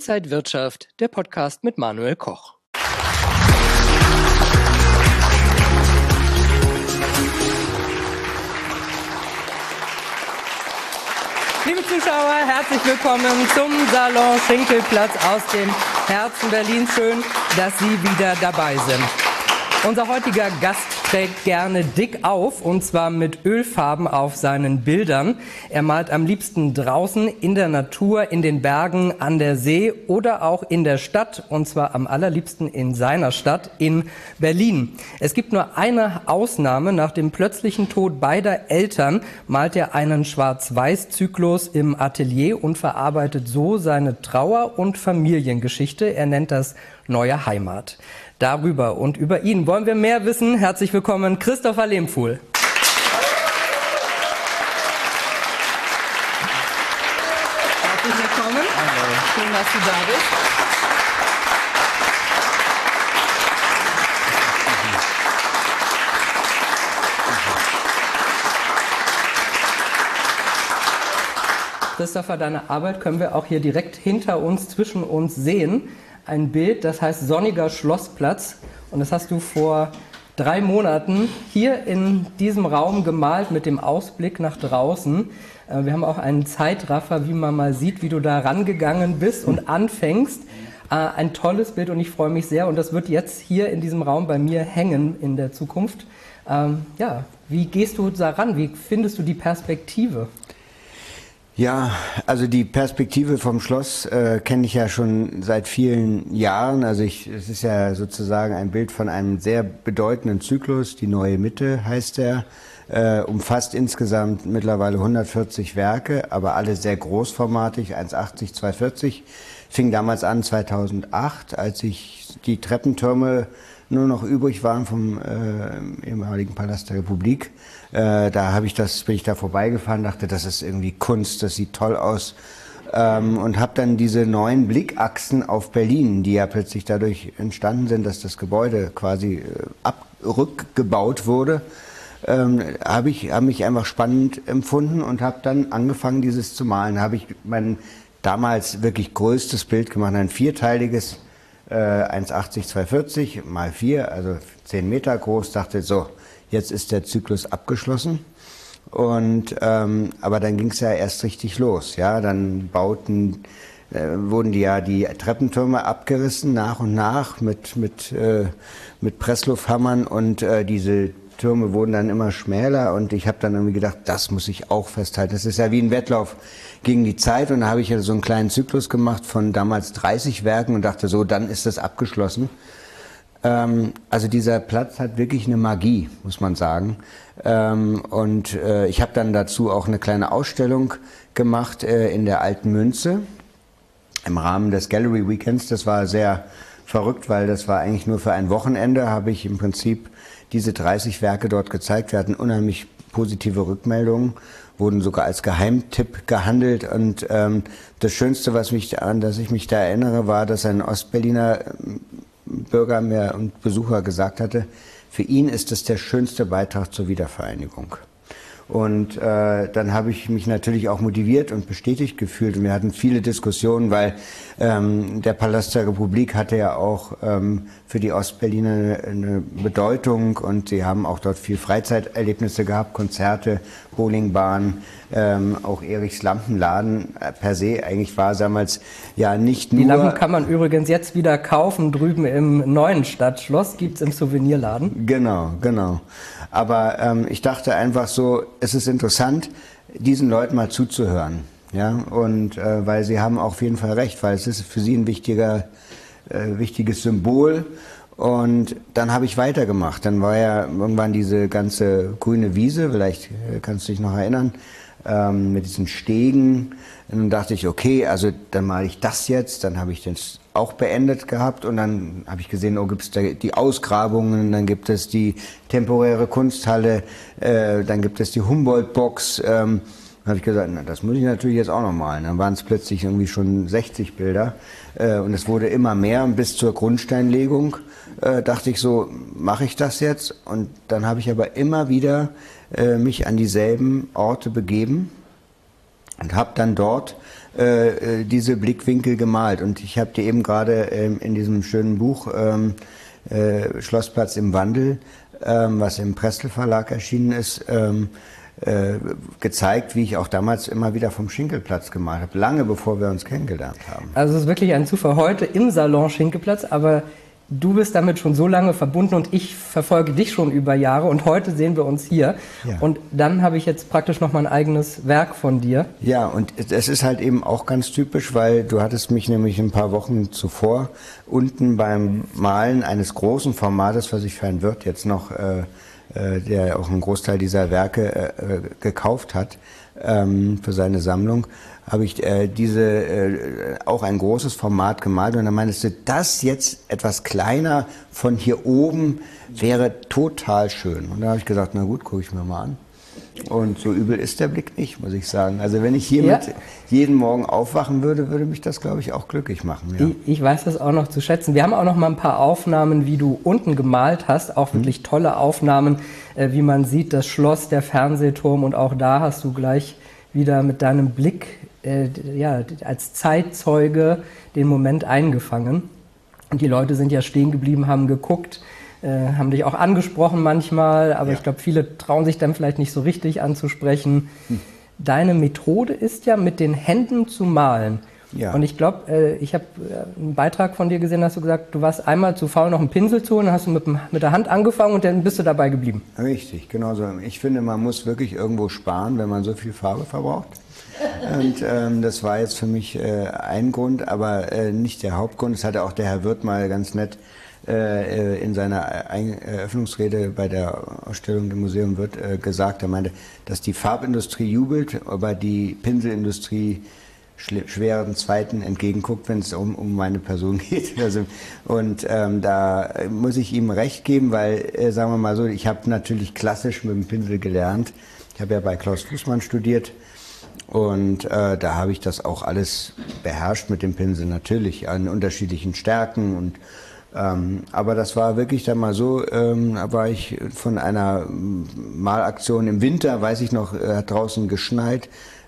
Inside Wirtschaft, der Podcast mit Manuel Koch. Liebe Zuschauer, herzlich willkommen zum Salon Schinkelplatz aus dem Herzen Berlins. Schön, dass Sie wieder dabei sind. Unser heutiger Gast trägt gerne dick auf, und zwar mit Ölfarben auf seinen Bildern. Er malt am liebsten draußen, in der Natur, in den Bergen, an der See oder auch in der Stadt, und zwar am allerliebsten in seiner Stadt, in Berlin. Es gibt nur eine Ausnahme: Nach dem plötzlichen Tod beider Eltern malt er einen Schwarz-Weiß-Zyklus im Atelier und verarbeitet so seine Trauer- und Familiengeschichte. Er nennt das Neue Heimat. Darüber und über ihn wollen wir mehr wissen. Herzlich willkommen, Christopher Lehmfuhl. Herzlich willkommen. Hallo. Schön, dass du da bist. Christopher, deine Arbeit können wir auch hier direkt hinter uns, zwischen uns sehen. Ein Bild, das heißt Sonniger Schlossplatz, und das hast du vor 3 Monaten hier in diesem Raum gemalt mit dem Ausblick nach draußen. Wir haben auch einen Zeitraffer, wie man mal sieht, wie du da rangegangen bist und anfängst. Ein tolles Bild, und ich freue mich sehr, und das wird jetzt hier in diesem Raum bei mir hängen in der Zukunft. Wie gehst du da ran? Wie findest du die Perspektive? Ja, also die Perspektive vom Schloss kenne ich ja schon seit vielen Jahren. Also es ist ja sozusagen ein Bild von einem sehr bedeutenden Zyklus. Die Neue Mitte heißt er, umfasst insgesamt mittlerweile 140 Werke, aber alle sehr großformatig, 1,80, 2,40. Fing damals an 2008, als die Treppentürme nur noch übrig waren vom ehemaligen Palast der Republik. Bin ich da vorbeigefahren, dachte, das ist irgendwie Kunst, das sieht toll aus. Und habe dann diese neuen Blickachsen auf Berlin, die ja plötzlich dadurch entstanden sind, dass das Gebäude quasi rückgebaut wurde, habe mich einfach spannend empfunden und habe dann angefangen, dieses zu malen. Habe ich mein damals wirklich größtes Bild gemacht, ein vierteiliges 1,80, 2,40 mal 4, also 10 Meter groß. Dachte, so, jetzt ist der Zyklus abgeschlossen. Und aber dann ging es ja erst richtig los. Ja, dann wurden die Treppentürme abgerissen nach und nach mit Presslufthammern, und diese Türme wurden dann immer schmäler, und ich habe dann irgendwie gedacht, das muss ich auch festhalten. Das ist ja wie ein Wettlauf gegen die Zeit, und da habe ich ja so einen kleinen Zyklus gemacht von damals 30 Werken und dachte so, dann ist das abgeschlossen. Also dieser Platz hat wirklich eine Magie, muss man sagen. Ich habe dann dazu auch eine kleine Ausstellung gemacht in der Alten Münze im Rahmen des Gallery Weekends. Das war sehr verrückt, weil das war eigentlich nur für ein Wochenende, habe ich im Prinzip diese 30 Werke dort gezeigt. Wir hatten unheimlich positive Rückmeldungen, wurden sogar als Geheimtipp gehandelt. Und das Schönste, an das ich mich da erinnere, war, dass ein Ostberliner Bürger und Besucher gesagt hatte, für ihn ist es der schönste Beitrag zur Wiedervereinigung. Und dann habe ich mich natürlich auch motiviert und bestätigt gefühlt. Und wir hatten viele Diskussionen, weil der Palast der Republik hatte ja auch für die Ostberliner eine Bedeutung, und sie haben auch dort viel Freizeiterlebnisse gehabt, Konzerte, Bowlingbahn, auch Erichs Lampenladen per se. Eigentlich war es damals ja nicht nur... Die Lampen kann man übrigens jetzt wieder kaufen, drüben im neuen Stadtschloss, gibt's im Souvenirladen. Genau. Aber ich dachte einfach so, es ist interessant, diesen Leuten mal zuzuhören. Ja? Und weil sie haben auch auf jeden Fall recht, weil es ist für sie ein wichtiges Symbol. Und dann habe ich weitergemacht. Dann war ja irgendwann diese ganze grüne Wiese, vielleicht kannst du dich noch erinnern, mit diesen Stegen. Und dann dachte ich, okay, also dann male ich das jetzt. Dann habe ich das auch beendet gehabt, und dann habe ich gesehen, gibt es die Ausgrabungen, dann gibt es die temporäre Kunsthalle, dann gibt es die Humboldt-Box. Dann habe ich gesagt, na, das muss ich natürlich jetzt auch noch malen. Dann waren es plötzlich irgendwie schon 60 Bilder, und es wurde immer mehr, bis zur Grundsteinlegung dachte ich so, mache ich das jetzt? Und dann habe ich aber immer wieder mich an dieselben Orte begeben und habe dann dort diese Blickwinkel gemalt. Und ich habe dir eben gerade in diesem schönen Buch Schlossplatz im Wandel, was im Prestel Verlag erschienen ist, gezeigt, wie ich auch damals immer wieder vom Schinkelplatz gemalt habe, lange bevor wir uns kennengelernt haben. Also es ist wirklich ein Zufall heute im Salon Schinkelplatz, aber du bist damit schon so lange verbunden und ich verfolge dich schon über Jahre und heute sehen wir uns hier. Ja. Und dann habe ich jetzt praktisch noch mal ein eigenes Werk von dir. Ja, und es ist halt eben auch ganz typisch, weil du hattest mich nämlich ein paar Wochen zuvor unten beim Malen eines großen Formates, was ich für einen Wirt jetzt noch, der auch einen Großteil dieser Werke gekauft hat, für seine Sammlung, habe ich auch ein großes Format gemalt und dann meintest du, das jetzt etwas kleiner von hier oben wäre total schön. Und da habe ich gesagt, na gut, gucke ich mir mal an. Und so übel ist der Blick nicht, muss ich sagen. Also wenn ich hiermit jeden Morgen aufwachen würde, würde mich das, glaube ich, auch glücklich machen. Ja. Ich weiß das auch noch zu schätzen. Wir haben auch noch mal ein paar Aufnahmen, wie du unten gemalt hast. Auch wirklich tolle Aufnahmen, wie man sieht, das Schloss, der Fernsehturm. Und auch da hast du gleich wieder mit deinem Blick als Zeitzeuge den Moment eingefangen. Und die Leute sind ja stehen geblieben, haben geguckt, haben dich auch angesprochen manchmal, aber ich glaube, viele trauen sich dann vielleicht nicht so richtig anzusprechen. Deine Methode ist ja, mit den Händen zu malen. Ja. Und ich glaube, ich habe einen Beitrag von dir gesehen, hast du gesagt, du warst einmal zu faul, noch einen Pinsel zu holen, dann hast du mit der Hand angefangen und dann bist du dabei geblieben. Richtig, genau so. Ich finde, man muss wirklich irgendwo sparen, wenn man so viel Farbe verbraucht. Und das war jetzt für mich ein Grund, aber nicht der Hauptgrund. Das hatte auch der Herr Wirth mal ganz nett in seiner Eröffnungsrede bei der Ausstellung im Museum Wirth gesagt. Er meinte, dass die Farbindustrie jubelt, aber die Pinselindustrie schweren Zweiten entgegenguckt, wenn es um meine Person geht. Also, und da muss ich ihm recht geben, weil, sagen wir mal so, ich habe natürlich klassisch mit dem Pinsel gelernt. Ich habe ja bei Klaus Fußmann studiert. Und da habe ich das auch alles beherrscht mit dem Pinsel, natürlich an unterschiedlichen Stärken. Und aber das war wirklich dann mal so, da war ich von einer Malaktion im Winter, weiß ich noch, hat draußen geschneit,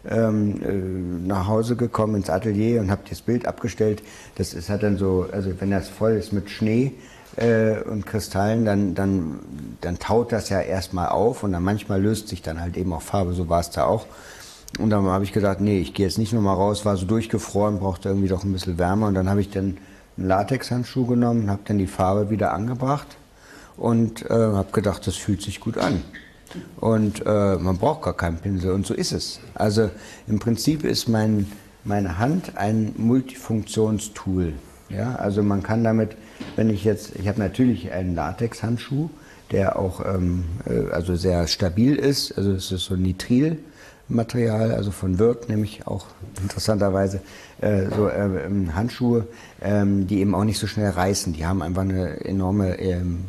nach Hause gekommen ins Atelier und habe das Bild abgestellt. Das ist hat dann so, also wenn das voll ist mit Schnee und Kristallen, dann taut das ja erstmal auf und dann manchmal löst sich dann halt eben auch Farbe, so war es da auch. Und dann habe ich gesagt, nee, ich gehe jetzt nicht nochmal raus, war so durchgefroren, brauchte irgendwie doch ein bisschen Wärme. Und dann habe ich dann einen Latexhandschuh genommen, habe dann die Farbe wieder angebracht und habe gedacht, das fühlt sich gut an. Und man braucht gar keinen Pinsel und so ist es. Also im Prinzip ist meine Hand ein Multifunktionstool. Ja? Also man kann damit, ich habe natürlich einen Latexhandschuh, der auch also sehr stabil ist, also es ist so Nitrilmaterial, also von Wirth, nämlich auch interessanterweise Handschuhe, die eben auch nicht so schnell reißen. Die haben einfach eine enorme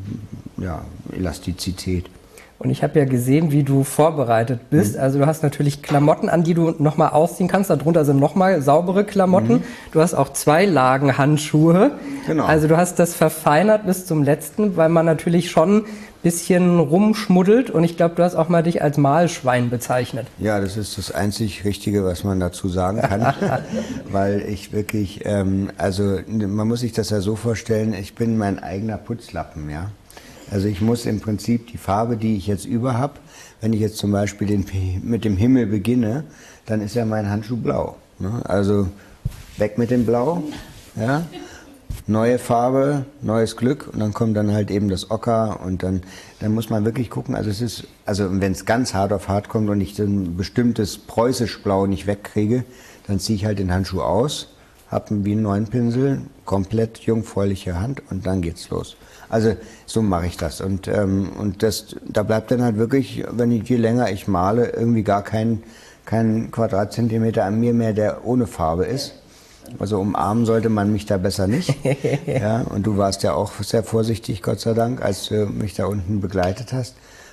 Elastizität. Und ich habe ja gesehen, wie du vorbereitet bist. Also du hast natürlich Klamotten an, die du nochmal ausziehen kannst. Darunter sind nochmal saubere Klamotten. Du hast auch 2 Lagen Handschuhe. Genau. Also du hast das verfeinert bis zum letzten, weil man natürlich schon ein bisschen rumschmuddelt. Und ich glaube, du hast auch mal dich als Malschwein bezeichnet. Ja, das ist das einzig Richtige, was man dazu sagen kann. Weil ich wirklich, also man muss sich das ja so vorstellen, ich bin mein eigener Putzlappen, ja. Also ich muss im Prinzip die Farbe, die ich jetzt über habe, wenn ich jetzt zum Beispiel mit dem Himmel beginne, dann ist ja mein Handschuh blau. Ne? Also weg mit dem Blau, ja? Neue Farbe, neues Glück und dann kommt dann halt eben das Ocker und dann muss man wirklich gucken, also wenn es ganz hart auf hart kommt und ich ein bestimmtes preußisch Blau nicht wegkriege, dann ziehe ich halt den Handschuh aus, habe wie einen neuen Pinsel, komplett jungfräuliche Hand und dann geht's los. Also so mache ich das und da bleibt dann halt wirklich, je länger ich male, irgendwie gar kein Quadratzentimeter an mir mehr, der ohne Farbe ist. Also umarmen sollte man mich da besser nicht. Ja, und du warst ja auch sehr vorsichtig, Gott sei Dank, als du mich da unten begleitet hast.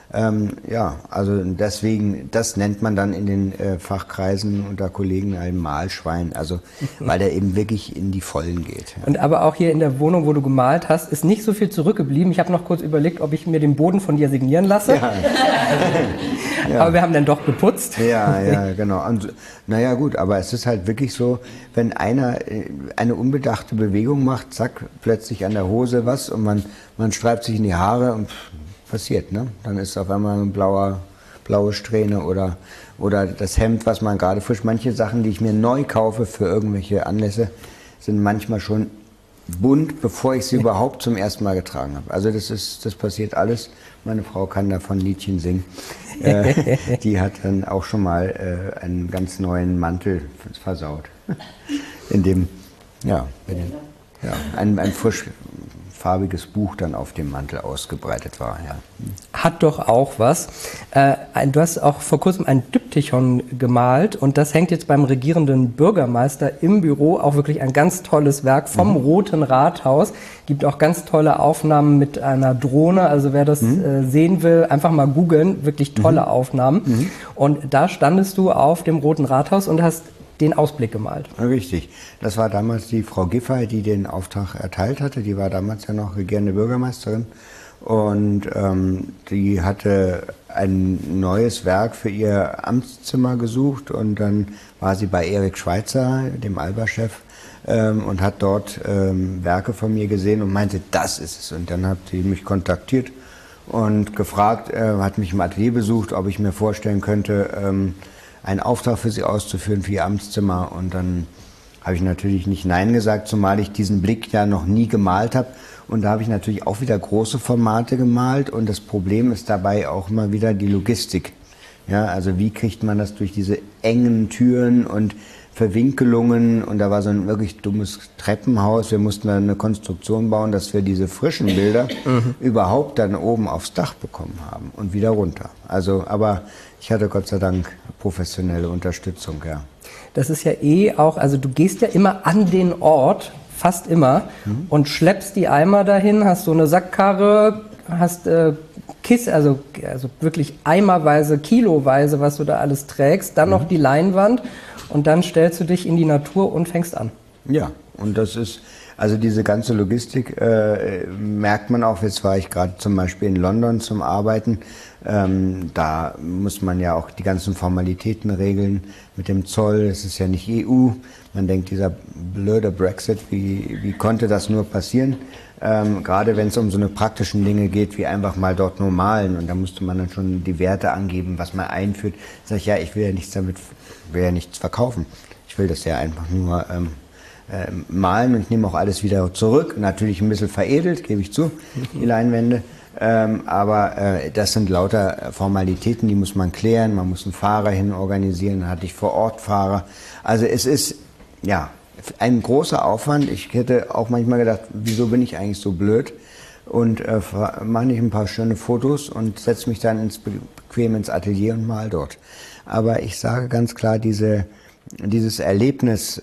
Ja, also deswegen, das nennt man dann in den Fachkreisen unter Kollegen ein Malschwein, also weil der eben wirklich in die Vollen geht. Ja. Und aber auch hier in der Wohnung, wo du gemalt hast, ist nicht so viel zurückgeblieben. Ich habe noch kurz überlegt, ob ich mir den Boden von dir signieren lasse. Ja. Ja. Aber wir haben dann doch geputzt. Ja, genau. Und, naja gut, aber es ist halt wirklich so, wenn einer eine unbedachte Bewegung macht, zack, plötzlich an der Hose was und man streibt sich in die Haare und passiert, ne? Dann ist auf einmal eine blaue Strähne oder das Hemd, was man gerade frisch. Manche Sachen, die ich mir neu kaufe für irgendwelche Anlässe, sind manchmal schon bunt, bevor ich sie überhaupt zum ersten Mal getragen habe. Also das passiert alles. Meine Frau kann davon Liedchen singen. Die hat dann auch schon mal einen ganz neuen Mantel versaut. In dem, ein frischfarbiges Buch dann auf dem Mantel ausgebreitet war. Ja. Hat doch auch was. Du hast auch vor kurzem ein Diptychon gemalt und das hängt jetzt beim regierenden Bürgermeister im Büro. Auch wirklich ein ganz tolles Werk vom Roten Rathaus. Gibt auch ganz tolle Aufnahmen mit einer Drohne. Also wer das sehen will, einfach mal googeln. Wirklich tolle Aufnahmen. Und da standest du auf dem Roten Rathaus und hast den Ausblick gemalt. Richtig. Das war damals die Frau Giffey, die den Auftrag erteilt hatte. Die war damals ja noch regierende Bürgermeisterin. Und die hatte ein neues Werk für ihr Amtszimmer gesucht. Und dann war sie bei Erik Schweitzer, dem Alba-Chef, und hat dort Werke von mir gesehen und meinte, das ist es. Und dann hat sie mich kontaktiert und gefragt, hat mich im Atelier besucht, ob ich mir vorstellen könnte, einen Auftrag für sie auszuführen für ihr Amtszimmer. Und dann habe ich natürlich nicht Nein gesagt, zumal ich diesen Blick ja noch nie gemalt habe. Und da habe ich natürlich auch wieder große Formate gemalt. Und das Problem ist dabei auch immer wieder die Logistik. Ja, also wie kriegt man das durch diese engen Türen und Verwinkelungen? Und da war so ein wirklich dummes Treppenhaus. Wir mussten dann eine Konstruktion bauen, dass wir diese frischen Bilder überhaupt dann oben aufs Dach bekommen haben und wieder runter. Also, aber ich hatte Gott sei Dank professionelle Unterstützung, ja. Das ist ja auch, also du gehst ja immer an den Ort, fast immer, und schleppst die Eimer dahin, hast so eine Sackkarre, hast also wirklich eimerweise, kiloweise, was du da alles trägst, dann noch die Leinwand und dann stellst du dich in die Natur und fängst an. Ja, und das ist, also diese ganze Logistik merkt man auch, jetzt war ich gerade zum Beispiel in London zum Arbeiten, da muss man ja auch die ganzen Formalitäten regeln mit dem Zoll, es ist ja nicht EU, man denkt, dieser blöde Brexit, wie konnte das nur passieren? Gerade wenn es um so eine praktischen Dinge geht, wie einfach mal dort nur malen und da musste man dann schon die Werte angeben, was man einführt. Sag ich, ja, ich will ja nichts verkaufen, ich will das ja einfach nur malen und ich nehme auch alles wieder zurück, natürlich ein bisschen veredelt, gebe ich zu, die Leinwände. Aber das sind lauter Formalitäten, die muss man klären, man muss einen Fahrer hin organisieren, dann hatte ich vor Ort Fahrer. Also es ist, ja, ein großer Aufwand. Ich hätte auch manchmal gedacht, wieso bin ich eigentlich so blöd? Und mache nicht ein paar schöne Fotos und setze mich dann bequem ins Atelier und mal dort. Aber ich sage ganz klar, dieses Erlebnis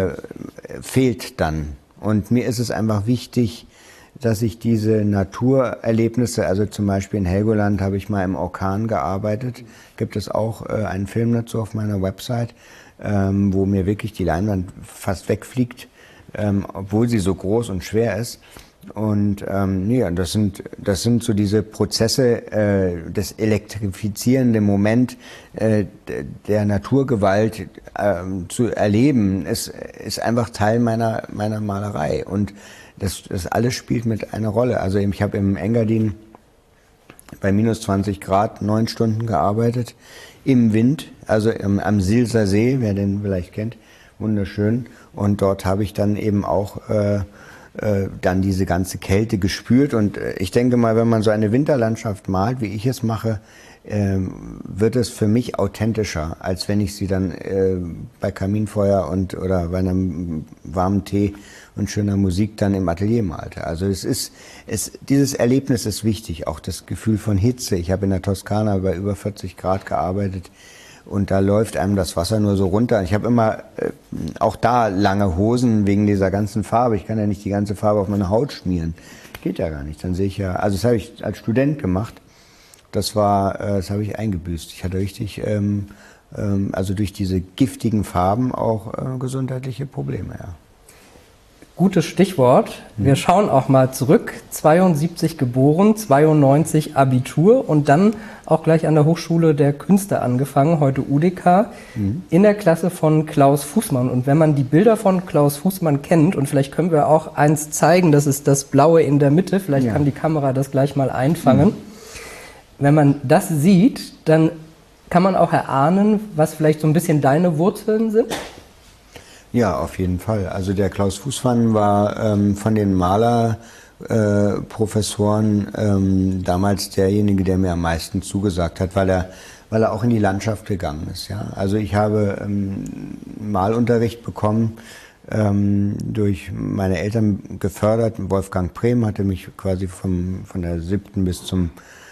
fehlt dann. Und mir ist es einfach wichtig, dass ich diese Naturerlebnisse, also zum Beispiel in Helgoland habe ich mal im Orkan gearbeitet, gibt es auch einen Film dazu auf meiner Website, wo mir wirklich die Leinwand fast wegfliegt, obwohl sie so groß und schwer ist. Und ja, das sind so diese Prozesse des elektrifizierenden Moment der Naturgewalt zu erleben, ist einfach Teil meiner Malerei. Und das alles spielt mit einer Rolle. Also ich habe im Engadin bei minus 20 Grad 9 Stunden gearbeitet, im Wind, also am Silser See, wer den vielleicht kennt, wunderschön. Und dort habe ich dann eben auch dann diese ganze Kälte gespürt. Und ich denke mal, wenn man so eine Winterlandschaft malt, wie ich es mache, wird es für mich authentischer, als wenn ich sie dann bei Kaminfeuer oder bei einem warmen Tee und schöner Musik dann im Atelier malte. Also dieses Erlebnis ist wichtig, auch das Gefühl von Hitze. Ich habe in der Toskana bei über 40 Grad gearbeitet und da läuft einem das Wasser nur so runter. Ich habe immer auch da lange Hosen wegen dieser ganzen Farbe. Ich kann ja nicht die ganze Farbe auf meine Haut schmieren. Geht ja gar nicht. Dann sehe ich ja, also das habe ich als Student gemacht. das habe ich eingebüßt. Ich hatte richtig, also durch diese giftigen Farben auch gesundheitliche Probleme, ja. Gutes Stichwort. Wir schauen auch mal zurück. 72 geboren, 92 Abitur und dann auch gleich an der Hochschule der Künste angefangen, heute UDK, in der Klasse von Klaus Fußmann. Und wenn man die Bilder von Klaus Fußmann kennt, und vielleicht können wir auch eins zeigen, das ist das Blaue in der Mitte, vielleicht kann die Kamera das gleich mal einfangen. Wenn man das sieht, dann kann man auch erahnen, was vielleicht so ein bisschen deine Wurzeln sind. Ja, auf jeden Fall. Also der Klaus Fußmann war von den Malerprofessoren damals derjenige, der mir am meisten zugesagt hat, weil er auch in die Landschaft gegangen ist. Ja? Also ich habe Malunterricht bekommen, durch meine Eltern gefördert. Wolfgang Prehm hatte mich quasi von der 7. bis zum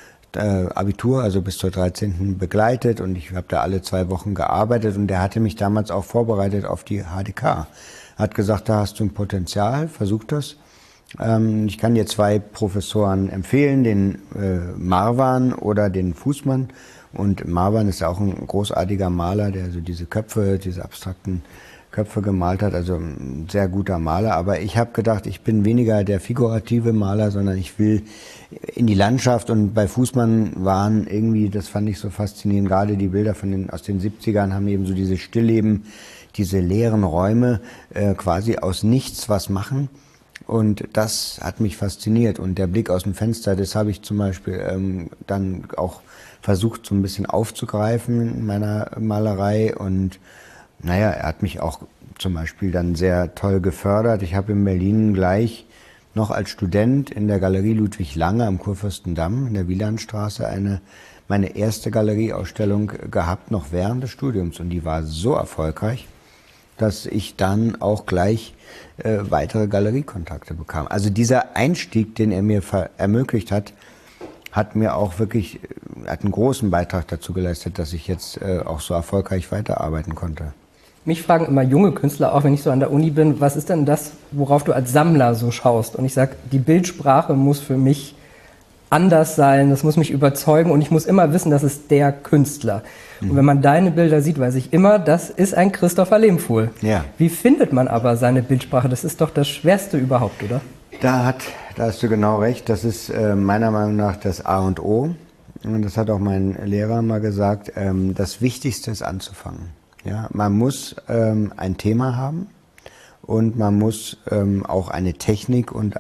Abitur, also bis zur 13. begleitet, und ich habe da alle 2 Wochen gearbeitet, und der hatte mich damals auch vorbereitet auf die HDK. Hat gesagt, da hast du ein Potenzial, versuch das. Ich kann dir 2 Professoren empfehlen, den Marwan oder den Fußmann. Und Marwan ist auch ein großartiger Maler, der so diese abstrakten Köpfe gemalt hat, also ein sehr guter Maler. Aber ich habe gedacht, ich bin weniger der figurative Maler, sondern ich will in die Landschaft. Und bei Fußmann waren irgendwie, das fand ich so faszinierend, gerade die Bilder aus den 70ern haben eben so diese Stillleben, diese leeren Räume, quasi aus nichts was machen. Und das hat mich fasziniert. Und der Blick aus dem Fenster, das habe ich zum Beispiel dann auch versucht, so ein bisschen aufzugreifen in meiner Malerei. Und naja, er hat mich auch zum Beispiel dann sehr toll gefördert. Ich habe in Berlin gleich noch als Student in der Galerie Ludwig Lange am Kurfürstendamm in der Wielandstraße meine erste Galerieausstellung gehabt, noch während des Studiums. Und die war so erfolgreich, dass ich dann auch gleich weitere Galeriekontakte bekam. Also dieser Einstieg, den er mir ermöglicht hat, hat mir auch wirklich, hat einen großen Beitrag dazu geleistet, dass ich jetzt auch so erfolgreich weiterarbeiten konnte. Mich fragen immer junge Künstler, auch wenn ich so an der Uni bin, was ist denn das, worauf du als Sammler so schaust? Und ich sage, die Bildsprache muss für mich anders sein, das muss mich überzeugen, und ich muss immer wissen, das ist der Künstler. Und wenn man deine Bilder sieht, weiß ich immer, das ist ein Christopher Lehmkuhl. Ja. Wie findet man aber seine Bildsprache? Das ist doch das Schwerste überhaupt, oder? Da hast du genau recht. Das ist meiner Meinung nach das A und O. Und das hat auch mein Lehrer mal gesagt. Das Wichtigste ist anzufangen. Ja, man muss ein Thema haben, und man muss auch eine Technik und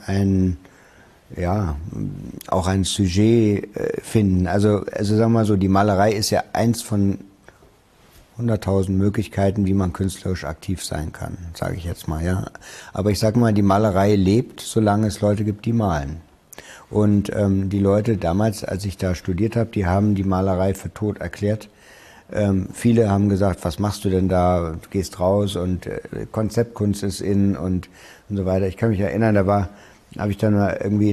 auch ein Sujet finden. Also sagen wir mal so, die Malerei ist ja eins von 100.000 Möglichkeiten, wie man künstlerisch aktiv sein kann, sage ich jetzt mal, ja. Aber ich sage mal, die Malerei lebt, solange es Leute gibt, die malen. Und die Leute damals, als ich da studiert habe, die haben die Malerei für tot erklärt. Viele haben gesagt, was machst du denn da? Du gehst raus und Konzeptkunst ist in und so weiter. Ich kann mich erinnern, habe ich dann mal irgendwie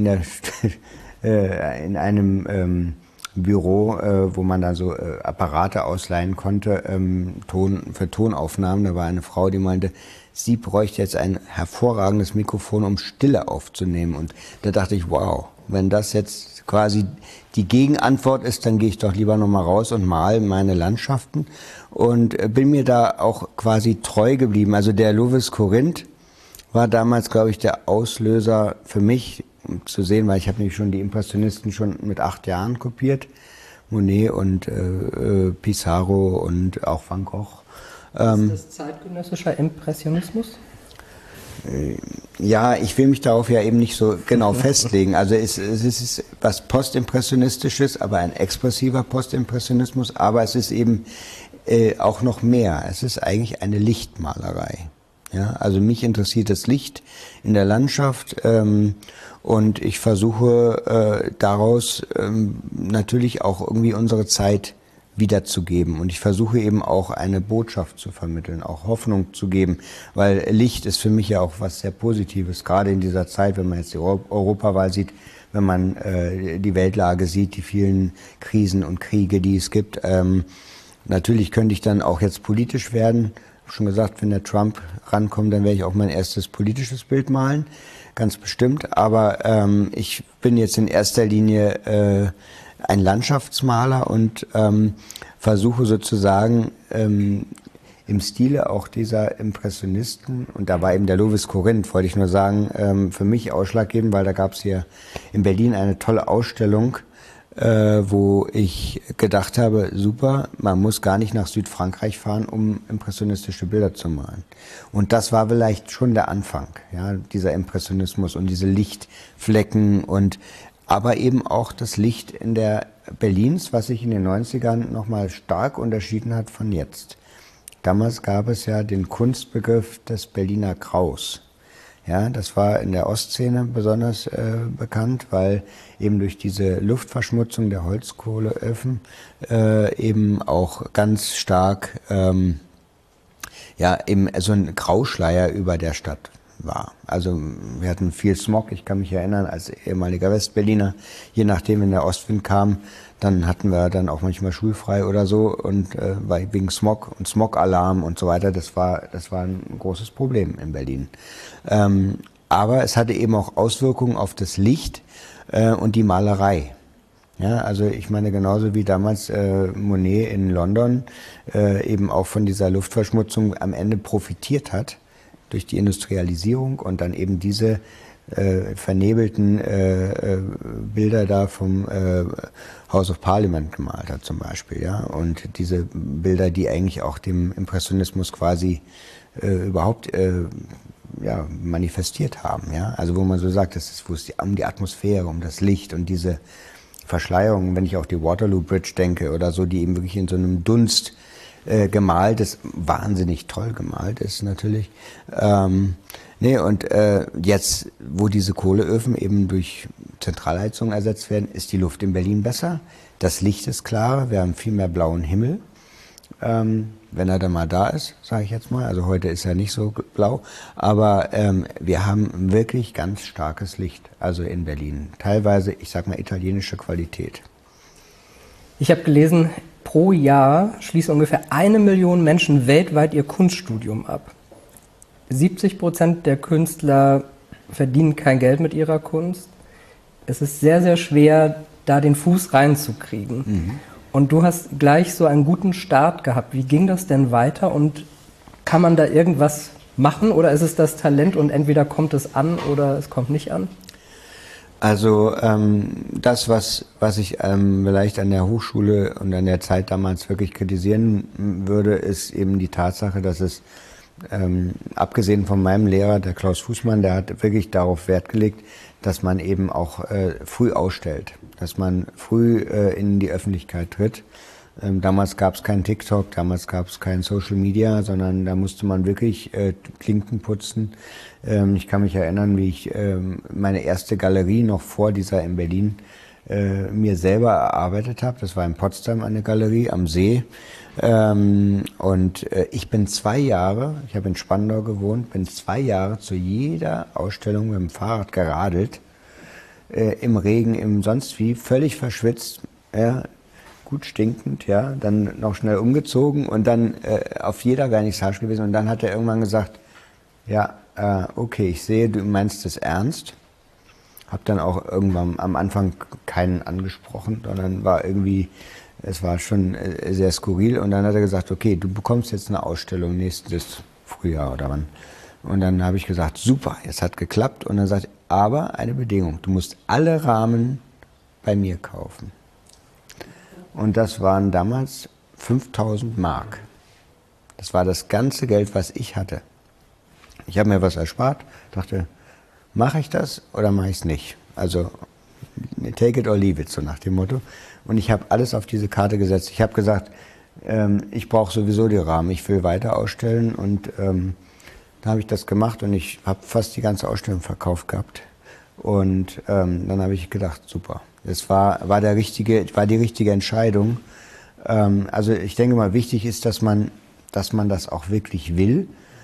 in einem Büro, wo man da so Apparate ausleihen konnte, für Tonaufnahmen. Da war eine Frau, die meinte, sie bräuchte jetzt ein hervorragendes Mikrofon, um Stille aufzunehmen. Und da dachte ich, wow, wenn das jetzt quasi die Gegenantwort ist, dann gehe ich doch lieber nochmal raus und male meine Landschaften. Und bin mir da auch quasi treu geblieben. Also der Lovis Corinth war damals, glaube ich, der Auslöser für mich, um zu sehen, weil ich habe nämlich schon die Impressionisten schon mit 8 Jahren kopiert. Monet und Pissarro und auch Van Gogh. Ist das zeitgenössischer Impressionismus? Ja, ich will mich darauf ja eben nicht so genau festlegen. Also es ist was Postimpressionistisches, aber ein expressiver Postimpressionismus, aber es ist eben auch noch mehr. Es ist eigentlich eine Lichtmalerei. Ja, also mich interessiert das Licht in der Landschaft und ich versuche daraus natürlich auch irgendwie unsere Zeit wiederzugeben. Und ich versuche eben auch eine Botschaft zu vermitteln, auch Hoffnung zu geben, weil Licht ist für mich ja auch was sehr Positives, gerade in dieser Zeit, wenn man jetzt die Europawahl sieht, wenn man die Weltlage sieht, die vielen Krisen und Kriege, die es gibt. Natürlich könnte ich dann auch jetzt politisch werden. Ich habe schon gesagt, wenn der Trump rankommt, dann werde ich auch mein erstes politisches Bild malen, ganz bestimmt. Aber ich bin jetzt in erster Linie ein Landschaftsmaler und versuche sozusagen im Stile auch dieser Impressionisten, und da war eben der Lovis Corinth, wollte ich nur sagen, für mich ausschlaggebend, weil da gab es hier in Berlin eine tolle Ausstellung, wo ich gedacht habe, super, man muss gar nicht nach Südfrankreich fahren, um impressionistische Bilder zu malen. Und das war vielleicht schon der Anfang, ja, dieser Impressionismus und diese Lichtflecken und aber eben auch das Licht in der Berlins, was sich in den 90ern nochmal stark unterschieden hat von jetzt. Damals gab es ja den Kunstbegriff des Berliner Graus. Ja, das war in der Ostszene besonders bekannt, weil eben durch diese Luftverschmutzung der Holzkohleöfen eben auch ganz stark ja, eben so ein Grauschleier über der Stadt war. Also wir hatten viel Smog, ich kann mich erinnern, als ehemaliger Westberliner, je nachdem, wenn der Ostwind kam, dann hatten wir dann auch manchmal schulfrei oder so und wegen Smog und Smogalarm und so weiter, das war ein großes Problem in Berlin. Aber es hatte eben auch Auswirkungen auf das Licht und die Malerei. Ja, also ich meine, genauso wie damals Monet in London eben auch von dieser Luftverschmutzung am Ende profitiert hat, durch die Industrialisierung und dann eben diese vernebelten Bilder da vom House of Parliament gemalt hat zum Beispiel, ja, und diese Bilder, die eigentlich auch dem Impressionismus quasi überhaupt ja, manifestiert haben, ja, also wo man so sagt, das ist, wo es um die Atmosphäre, um das Licht und diese Verschleierung, wenn ich auch die Waterloo Bridge denke oder so, die eben wirklich in so einem Dunst gemalt ist, wahnsinnig toll gemalt ist natürlich. Nee, und jetzt, wo diese Kohleöfen eben durch Zentralheizung ersetzt werden, ist die Luft in Berlin besser. Das Licht ist klarer, wir haben viel mehr blauen Himmel, wenn er dann mal da ist, sage ich jetzt mal. Also heute ist er nicht so blau, aber wir haben wirklich ganz starkes Licht, also in Berlin. Teilweise, ich sag mal, italienische Qualität. Ich habe gelesen, pro Jahr schließen ungefähr 1 Million Menschen weltweit ihr Kunststudium ab. 70% der Künstler verdienen kein Geld mit ihrer Kunst. Es ist sehr, sehr schwer, da den Fuß reinzukriegen. Mhm. Und du hast gleich so einen guten Start gehabt. Wie ging das denn weiter und kann man da irgendwas machen oder ist es das Talent und entweder kommt es an oder es kommt nicht an? Also das, was ich vielleicht an der Hochschule und an der Zeit damals wirklich kritisieren würde, ist eben die Tatsache, dass es abgesehen von meinem Lehrer, der Klaus Fußmann, der hat wirklich darauf Wert gelegt, dass man eben auch früh ausstellt, dass man früh in die Öffentlichkeit tritt. Damals gab es kein TikTok, damals gab es kein Social Media, sondern da musste man wirklich Klinken putzen. Ich kann mich erinnern, wie ich meine erste Galerie noch vor dieser in Berlin mir selber erarbeitet habe. Das war in Potsdam eine Galerie am See. Und ich bin 2 Jahre, ich habe in Spandau gewohnt, bin 2 Jahre zu jeder Ausstellung mit dem Fahrrad geradelt, im Regen, im sonst wie, völlig verschwitzt, ja, gut stinkend, ja, dann noch schnell umgezogen und dann auf jeder Vernissage gewesen. Und dann hat er irgendwann gesagt, ja, okay, ich sehe, du meinst es ernst. Hab dann auch irgendwann am Anfang keinen angesprochen, sondern war irgendwie, es war schon sehr skurril. Und dann hat er gesagt, okay, du bekommst jetzt eine Ausstellung nächstes Frühjahr oder wann. Und dann habe ich gesagt, super, es hat geklappt. Und dann sagt er, aber eine Bedingung, du musst alle Rahmen bei mir kaufen. Und das waren damals 5.000 Mark. Das war das ganze Geld, was ich hatte. Ich habe mir was erspart, dachte, mache ich das oder mache ich es nicht? Also take it or leave it, so nach dem Motto. Und ich habe alles auf diese Karte gesetzt. Ich habe gesagt, ich brauche sowieso die Rahmen, ich will weiter ausstellen. Und da habe ich das gemacht und ich habe fast die ganze Ausstellung verkauft gehabt. Und dann habe ich gedacht, super. Das war die richtige Entscheidung. Also ich denke mal, wichtig ist, dass man das auch wirklich will.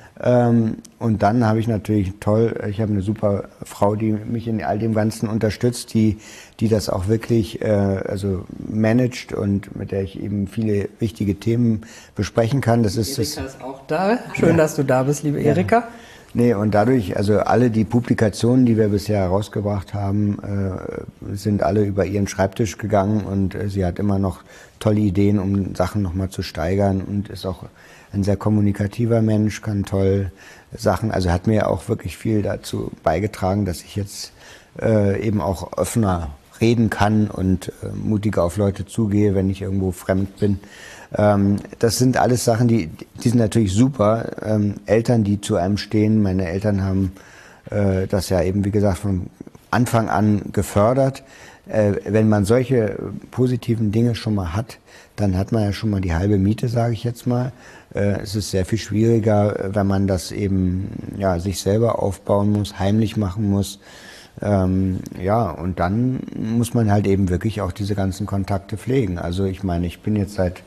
Und dann habe ich natürlich ich habe eine super Frau, die mich in all dem Ganzen unterstützt, die das auch wirklich also managt und mit der ich eben viele wichtige Themen besprechen kann. Das ist Erika ist auch da. Schön, dass du da bist, liebe Erika. Nee, und dadurch, also alle die Publikationen, die wir bisher herausgebracht haben, sind alle über ihren Schreibtisch gegangen und sie hat immer noch tolle Ideen, um Sachen nochmal zu steigern und ist auch ein sehr kommunikativer Mensch, kann toll Sachen, also hat mir auch wirklich viel dazu beigetragen, dass ich jetzt eben auch offener reden kann und mutiger auf Leute zugehe, wenn ich irgendwo fremd bin. Das sind alles Sachen, die sind natürlich super. Eltern, die zu einem stehen. Meine Eltern haben das ja eben, wie gesagt, von Anfang an gefördert. Wenn man solche positiven Dinge schon mal hat, dann hat man ja schon mal die halbe Miete, sage ich jetzt mal. Es ist sehr viel schwieriger, wenn man das eben ja sich selber aufbauen muss, heimlich machen muss. Ja, und dann muss man halt eben wirklich auch diese ganzen Kontakte pflegen. Also ich meine, ich bin jetzt seit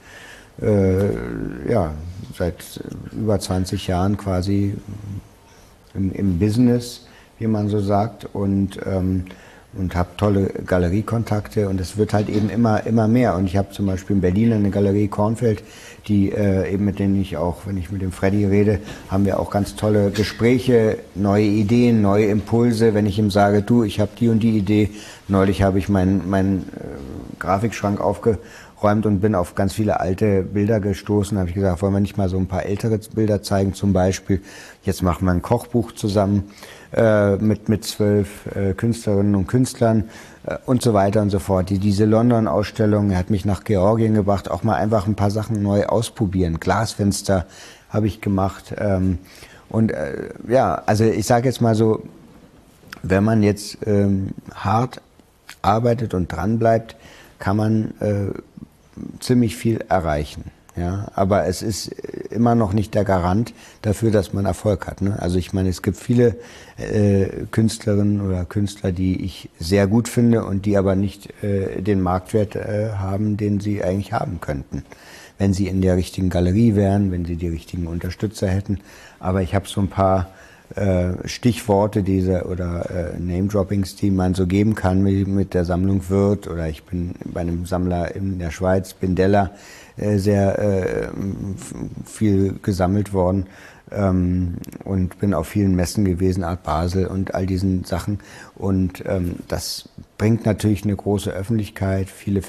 über 20 Jahren quasi im Business, wie man so sagt, und habe tolle Galeriekontakte und es wird halt eben immer mehr. Und ich habe zum Beispiel in Berlin eine Galerie Kornfeld, die eben mit denen ich auch, wenn ich mit dem Freddy rede, haben wir auch ganz tolle Gespräche, neue Ideen, neue Impulse. Wenn ich ihm sage, du, ich habe die und die Idee, neulich habe ich meinen Grafikschrank aufgeräumt und bin auf ganz viele alte Bilder gestoßen. Da habe ich gesagt, wollen wir nicht mal so ein paar ältere Bilder zeigen, zum Beispiel. Jetzt machen wir ein Kochbuch zusammen mit 12 Künstlerinnen und Künstlern und so weiter und so fort. Diese London-Ausstellung hat mich nach Georgien gebracht, auch mal einfach ein paar Sachen neu ausprobieren. Glasfenster habe ich gemacht. Ja, also ich sage jetzt mal so, wenn man jetzt hart arbeitet und dran bleibt, kann man ziemlich viel erreichen. Ja, aber es ist immer noch nicht der Garant dafür, dass man Erfolg hat. Ne? Also ich meine, es gibt viele Künstlerinnen oder Künstler, die ich sehr gut finde und die aber nicht den Marktwert haben, den sie eigentlich haben könnten, wenn sie in der richtigen Galerie wären, wenn sie die richtigen Unterstützer hätten. Aber ich habe so ein paar Stichworte oder Name-Droppings, die man so geben kann mit der Sammlung Wirth, oder ich bin bei einem Sammler in der Schweiz, Bindella, sehr viel gesammelt worden und bin auf vielen Messen gewesen, Art Basel und all diesen Sachen. Und das bringt natürlich eine große Öffentlichkeit, viele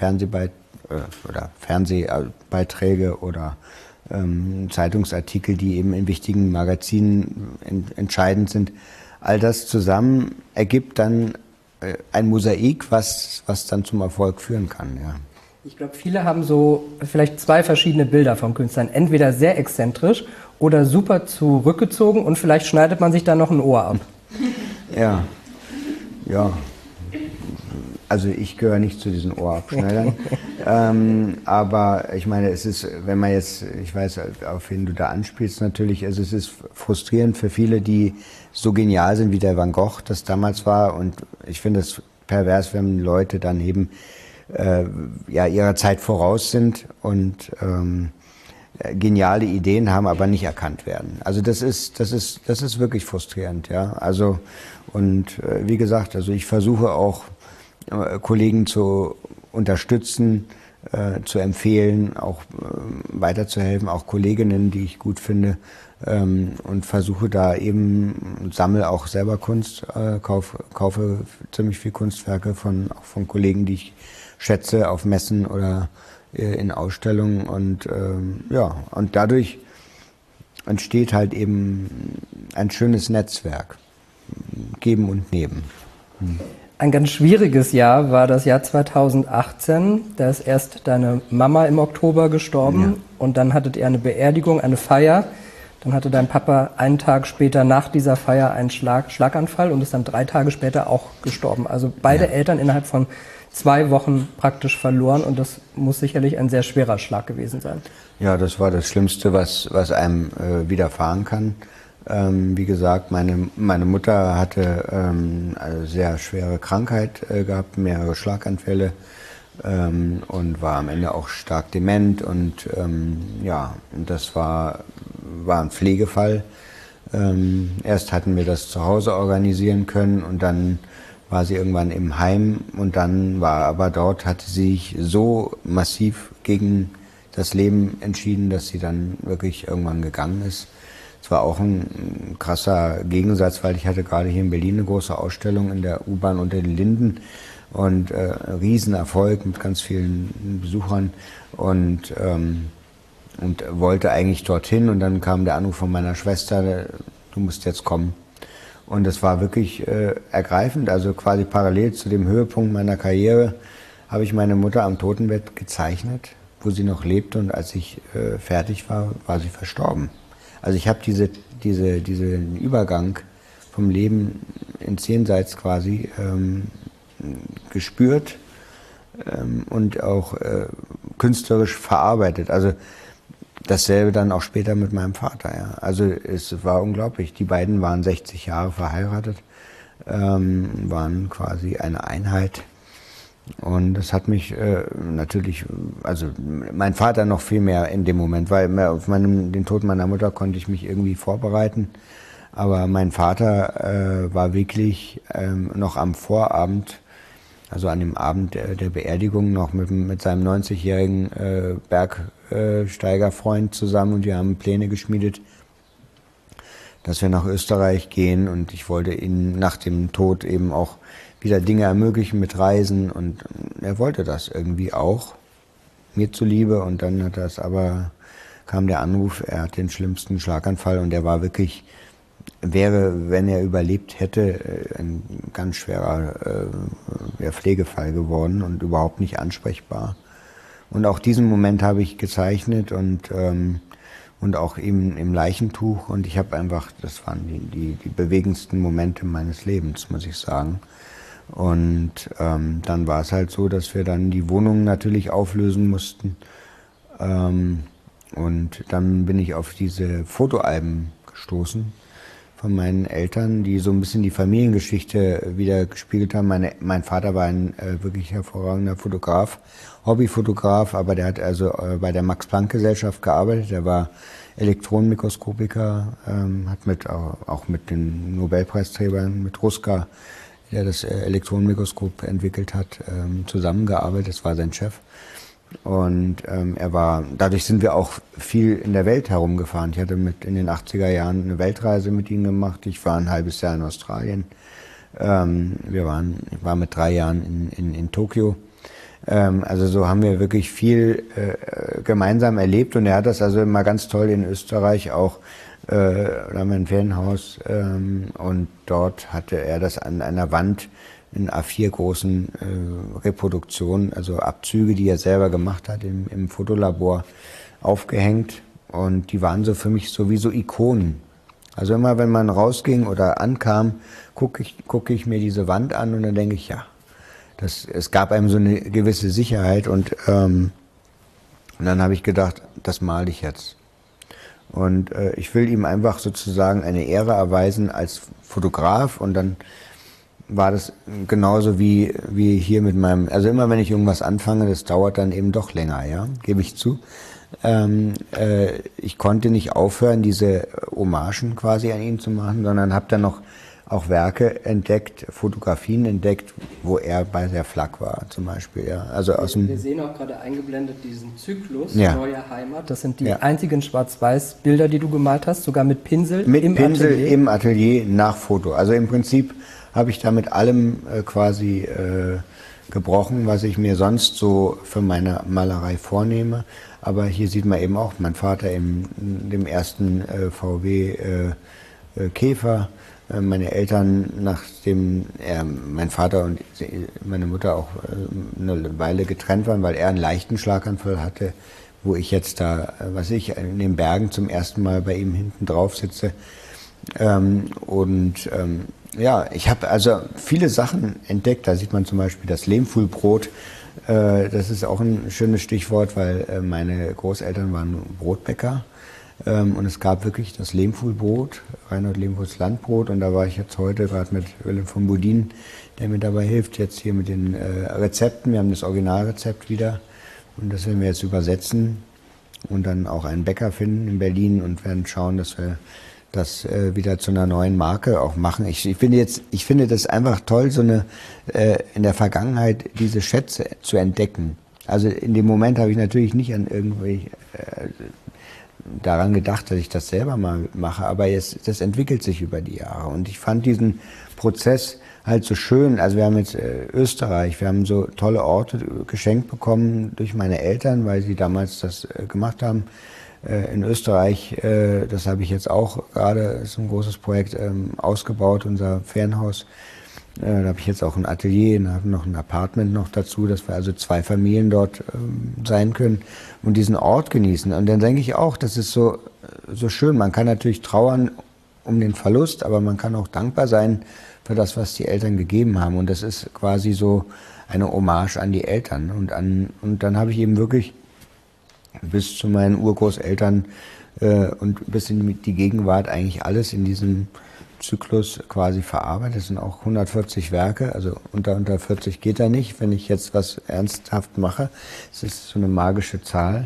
Fernsehbeiträge oder Zeitungsartikel, die eben in wichtigen Magazinen entscheidend sind. All das zusammen ergibt dann ein Mosaik, was dann zum Erfolg führen kann. Ja. Ich glaube, viele haben so vielleicht zwei verschiedene Bilder vom Künstlern. Entweder sehr exzentrisch oder super zurückgezogen und vielleicht schneidet man sich da noch ein Ohr ab. Ja. Also ich gehöre nicht zu diesen Ohrabschneidern. Aber ich meine, es ist, wenn man jetzt, ich weiß, auf wen du da anspielst natürlich, also es ist frustrierend für viele, die so genial sind, wie der Van Gogh das damals war. Und ich finde es pervers, wenn Leute dann eben ihrer Zeit voraus sind und geniale Ideen haben, aber nicht erkannt werden. Also das ist wirklich frustrierend, ja. Also und wie gesagt, also ich versuche auch Kollegen zu unterstützen, zu empfehlen, auch weiterzuhelfen, auch Kolleginnen, die ich gut finde, und versuche da eben, sammle auch selber Kunst, kaufe ziemlich viel Kunstwerke auch von Kollegen, die ich schätze, auf Messen oder in Ausstellungen und und dadurch entsteht halt eben ein schönes Netzwerk, geben und nehmen. Ein ganz schwieriges Jahr war das Jahr 2018. Da ist erst deine Mama im Oktober gestorben und dann hattet ihr eine Beerdigung, eine Feier. Dann hatte dein Papa einen Tag später nach dieser Feier einen Schlaganfall und ist dann 3 Tage später auch gestorben. Also beide Eltern innerhalb von 2 Wochen praktisch verloren und das muss sicherlich ein sehr schwerer Schlag gewesen sein. Ja, das war das Schlimmste, was einem widerfahren kann. Wie gesagt, meine Mutter hatte eine sehr schwere Krankheit gehabt, mehrere Schlaganfälle und war am Ende auch stark dement und und das war ein Pflegefall. Erst hatten wir das zu Hause organisieren können und dann war sie irgendwann im Heim und dann hatte sie sich so massiv gegen das Leben entschieden, dass sie dann wirklich irgendwann gegangen ist. Es war auch ein krasser Gegensatz, weil ich hatte gerade hier in Berlin eine große Ausstellung in der U-Bahn unter den Linden und Riesenerfolg mit ganz vielen Besuchern und wollte eigentlich dorthin und dann kam der Anruf von meiner Schwester, du musst jetzt kommen. Und es war wirklich ergreifend, also quasi parallel zu dem Höhepunkt meiner Karriere habe ich meine Mutter am Totenbett gezeichnet, wo sie noch lebte und als ich fertig war, war sie verstorben. Also ich habe diesen Übergang vom Leben ins Jenseits quasi gespürt und auch künstlerisch verarbeitet. Also dasselbe dann auch später mit meinem Vater. Ja. Also es war unglaublich. Die beiden waren 60 Jahre verheiratet, waren quasi eine Einheit. Und das hat mich natürlich, also mein Vater noch viel mehr in dem Moment, weil auf den Tod meiner Mutter konnte ich mich irgendwie vorbereiten. Aber mein Vater war wirklich noch am Vorabend, also an dem Abend der Beerdigung, noch mit seinem 90-jährigen Bergsteigerfreund zusammen und wir haben Pläne geschmiedet, dass wir nach Österreich gehen und ich wollte ihm nach dem Tod eben auch wieder Dinge ermöglichen mit Reisen und er wollte das irgendwie auch, mir zuliebe und dann kam der Anruf, er hat den schlimmsten Schlaganfall und er war wirklich, wäre, wenn er überlebt hätte, ein ganz schwerer Pflegefall geworden und überhaupt nicht ansprechbar. Und auch diesen Moment habe ich gezeichnet und auch eben im Leichentuch und ich habe einfach, das waren die bewegendsten Momente meines Lebens, muss ich sagen. Und dann war es halt so, dass wir dann die Wohnung natürlich auflösen mussten. Und dann bin ich auf diese Fotoalben gestoßen von meinen Eltern, die so ein bisschen die Familiengeschichte wieder gespiegelt haben. Mein Vater war ein wirklich hervorragender Fotograf, Hobbyfotograf, aber der hat also bei der Max-Planck-Gesellschaft gearbeitet. Er war Elektronenmikroskopiker, hat auch mit den Nobelpreisträgern, mit Ruska, der das Elektronenmikroskop entwickelt hat, zusammengearbeitet. Das war sein Chef. Und dadurch sind wir auch viel in der Welt herumgefahren. Ich hatte in den 80er Jahren eine Weltreise mit ihm gemacht. Ich war ein halbes Jahr in Australien. Ich war mit 3 Jahren in Tokio. Also so haben wir wirklich viel gemeinsam erlebt und er hat das also immer ganz toll in Österreich auch, da haben wir ein Ferienhaus und dort hatte er das an einer Wand in A4 großen Reproduktionen, also Abzüge, die er selber gemacht hat im Fotolabor, aufgehängt und die waren so für mich sowieso Ikonen. Also immer wenn man rausging oder ankam, gucke ich mir diese Wand an und dann denke ich, ja, es gab einem so eine gewisse Sicherheit und dann habe ich gedacht, das male ich jetzt. Und ich will ihm einfach sozusagen eine Ehre erweisen als Fotograf und dann war das genauso wie hier mit also immer wenn ich irgendwas anfange, das dauert dann eben doch länger, ja, gebe ich zu. Ich konnte nicht aufhören, diese Hommagen quasi an ihn zu machen, sondern habe dann noch auch Werke entdeckt, Fotografien entdeckt, wo er bei der Flak war zum Beispiel. Ja. Also wir sehen auch gerade eingeblendet diesen Zyklus, ja. Neue Heimat. Das sind die einzigen Schwarz-Weiß-Bilder, die du gemalt hast, sogar mit Pinsel im Atelier nach Foto. Also im Prinzip habe ich da mit allem quasi gebrochen, was ich mir sonst so für meine Malerei vornehme. Aber hier sieht man eben auch mein Vater in dem ersten VW Käfer, meine Eltern, nachdem mein Vater und meine Mutter auch eine Weile getrennt waren, weil er einen leichten Schlaganfall hatte, wo ich jetzt da, in den Bergen zum ersten Mal bei ihm hinten drauf sitze. Ich habe also viele Sachen entdeckt. Da sieht man zum Beispiel das Lehmfuhlbrot. Das ist auch ein schönes Stichwort, weil meine Großeltern waren Brotbäcker. Und es gab wirklich das Lehmfuhlbrot, Reinhold Lehmfuhls Landbrot. Und da war ich jetzt heute gerade mit Willem von Budin, der mir dabei hilft, jetzt hier mit den Rezepten. Wir haben das Originalrezept wieder und das werden wir jetzt übersetzen und dann auch einen Bäcker finden in Berlin und werden schauen, dass wir das wieder zu einer neuen Marke auch machen. Ich finde das einfach toll, in der Vergangenheit diese Schätze zu entdecken. Also in dem Moment habe ich natürlich nicht an irgendwelche daran gedacht, dass ich das selber mal mache, aber das entwickelt sich über die Jahre. Und ich fand diesen Prozess halt so schön. Also wir haben jetzt Österreich, wir haben so tolle Orte geschenkt bekommen durch meine Eltern, weil sie damals das gemacht haben. In Österreich, das habe ich jetzt auch gerade, ist ein großes Projekt, ausgebaut, unser Ferienhaus. Da habe ich jetzt auch ein Atelier, da habe noch ein Apartment noch dazu, dass wir also 2 Familien dort sein können und diesen Ort genießen. Und dann denke ich auch, das ist so schön. Man kann natürlich trauern um den Verlust, aber man kann auch dankbar sein für das, was die Eltern gegeben haben. Und das ist quasi so eine Hommage an die Eltern. Und dann habe ich eben wirklich bis zu meinen Urgroßeltern und bis in die Gegenwart eigentlich alles in diesem Zyklus quasi verarbeitet. Das sind auch 140 Werke, also unter 40 geht da nicht, wenn ich jetzt was ernsthaft mache. Es ist so eine magische Zahl.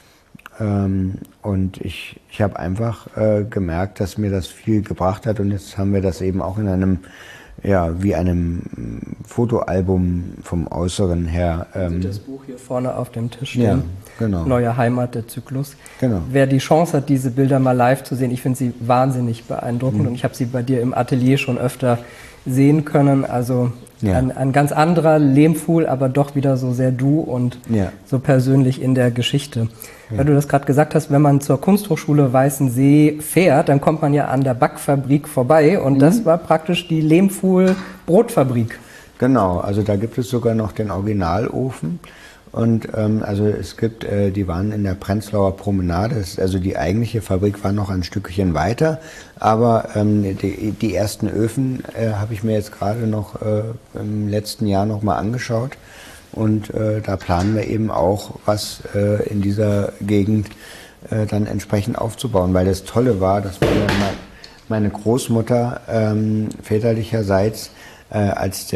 Und ich habe einfach gemerkt, dass mir das viel gebracht hat, und jetzt haben wir das eben auch in einem, ja, wie einem Fotoalbum vom Äußeren her. Sieht das Buch hier vorne auf dem Tisch stehen. Ja, genau. Neue Heimat, der Zyklus. Genau. Wer die Chance hat, diese Bilder mal live zu sehen, ich finde sie wahnsinnig beeindruckend, und ich habe sie bei dir im Atelier schon öfter sehen können. Also ja, ein ganz anderer Lehmfuhl, aber doch wieder so sehr du und ja, so persönlich in der Geschichte. Ja. Weil du das gerade gesagt hast, wenn man zur Kunsthochschule Weißensee fährt, dann kommt man ja an der Backfabrik vorbei, und das war praktisch die Lehmfuhl-Brotfabrik. Genau, also da gibt es sogar noch den Originalofen. Und also es gibt, die waren in der Prenzlauer Promenade, also die eigentliche Fabrik war noch ein Stückchen weiter, aber die ersten Öfen habe ich mir jetzt gerade noch im letzten Jahr noch mal angeschaut, und da planen wir eben auch was in dieser Gegend dann entsprechend aufzubauen, weil das Tolle war, dass meine Großmutter väterlicherseits, als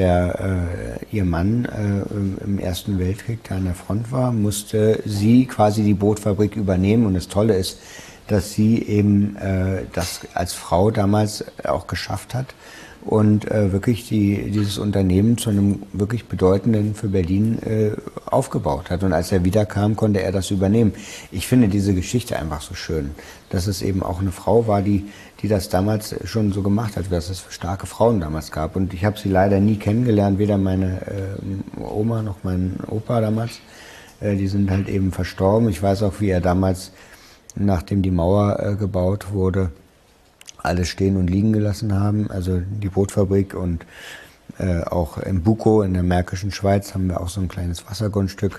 ihr Mann im Ersten Weltkrieg da an der Front war, musste sie quasi die Brotfabrik übernehmen. Und das Tolle ist, dass sie eben das als Frau damals auch geschafft hat und wirklich dieses Unternehmen zu einem wirklich bedeutenden für Berlin aufgebaut hat. Und als er wiederkam, konnte er das übernehmen. Ich finde diese Geschichte einfach so schön, dass es eben auch eine Frau war, die das damals schon so gemacht hat, dass es starke Frauen damals gab. Und ich habe sie leider nie kennengelernt, weder meine Oma noch mein Opa damals. Die sind halt eben verstorben. Ich weiß auch, wie er damals, nachdem die Mauer gebaut wurde, alles stehen und liegen gelassen haben. Also die Brotfabrik, und auch in Bukow in der Märkischen Schweiz haben wir auch so ein kleines Wassergrundstück,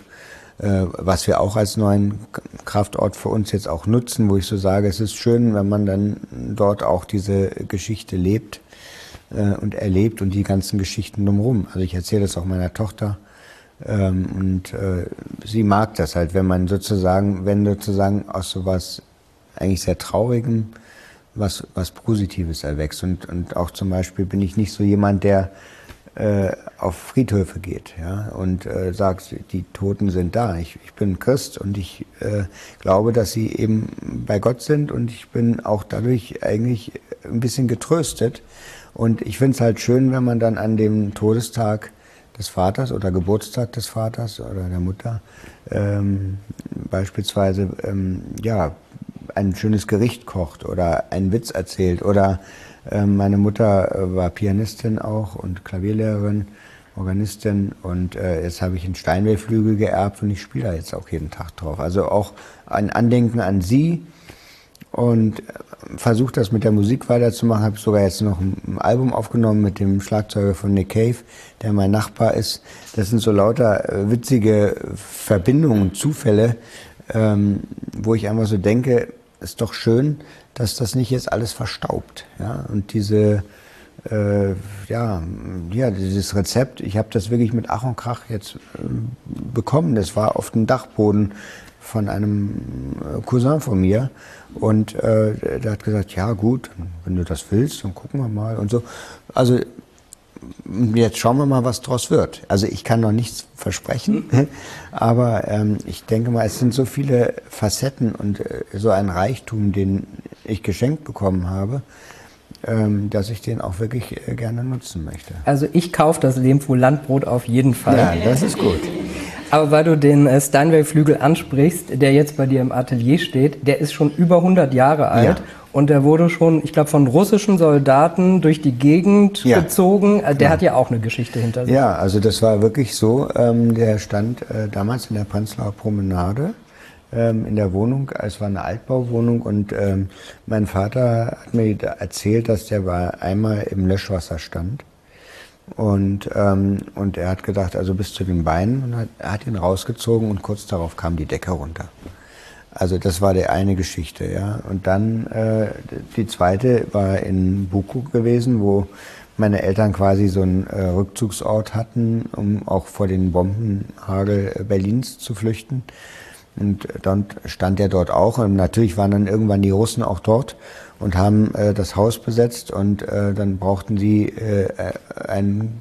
was wir auch als neuen Kraftort für uns jetzt auch nutzen, wo ich so sage, es ist schön, wenn man dann dort auch diese Geschichte lebt und erlebt und die ganzen Geschichten drumherum. Also ich erzähle das auch meiner Tochter, und sie mag das halt, wenn sozusagen aus sowas eigentlich sehr Traurigem was Positives erwächst. Und auch zum Beispiel bin ich nicht so jemand, der auf Friedhöfe geht, ja, und sagt, die Toten sind da. Ich bin Christ, und ich glaube, dass sie eben bei Gott sind, und ich bin auch dadurch eigentlich ein bisschen getröstet. Und ich finde es halt schön, wenn man dann an dem Todestag des Vaters oder Geburtstag des Vaters oder der Mutter beispielsweise ja, ein schönes Gericht kocht oder einen Witz erzählt. Oder meine Mutter war Pianistin auch und Klavierlehrerin, Organistin, und jetzt habe ich einen Steinway-Flügel geerbt, und ich spiele da jetzt auch jeden Tag drauf. Also auch ein Andenken an sie, und versuche das mit der Musik weiterzumachen. Habe sogar jetzt noch ein Album aufgenommen mit dem Schlagzeuger von Nick Cave, der mein Nachbar ist. Das sind so lauter witzige Verbindungen und Zufälle, wo ich einfach so denke, ist doch schön, dass das nicht jetzt alles verstaubt. Ja? Und dieses Rezept, ich habe das wirklich mit Ach und Krach jetzt bekommen. Das war auf dem Dachboden von einem Cousin von mir, und der hat gesagt, ja gut, wenn du das willst, dann gucken wir mal und so. Also jetzt schauen wir mal, was draus wird. Also ich kann noch nichts versprechen, aber ich denke mal, es sind so viele Facetten und so ein Reichtum, den ich geschenkt bekommen habe, dass ich den auch wirklich gerne nutzen möchte. Also ich kaufe das Lehmfuhl Landbrot auf jeden Fall. Ja, das ist gut. Aber weil du den Steinway-Flügel ansprichst, der jetzt bei dir im Atelier steht, der ist schon über 100 Jahre alt. Ja. Und der wurde schon, ich glaube, von russischen Soldaten durch die Gegend gezogen. Der hat ja auch eine Geschichte hinter sich. Ja, also das war wirklich so. Der stand damals in der Prenzlauer Promenade in der Wohnung. Es war eine Altbauwohnung und mein Vater hat mir erzählt, dass der einmal im Löschwasser stand. Und er hat gedacht, also bis zu den Beinen, und hat ihn rausgezogen und kurz darauf kam die Decke runter. Also das war die eine Geschichte, ja. Und dann die zweite war in Bukow gewesen, wo meine Eltern quasi so einen Rückzugsort hatten, um auch vor den Bombenhagel Berlins zu flüchten. Und dann stand er dort auch. Und natürlich waren dann irgendwann die Russen auch dort und haben das Haus besetzt. Und dann brauchten sie einen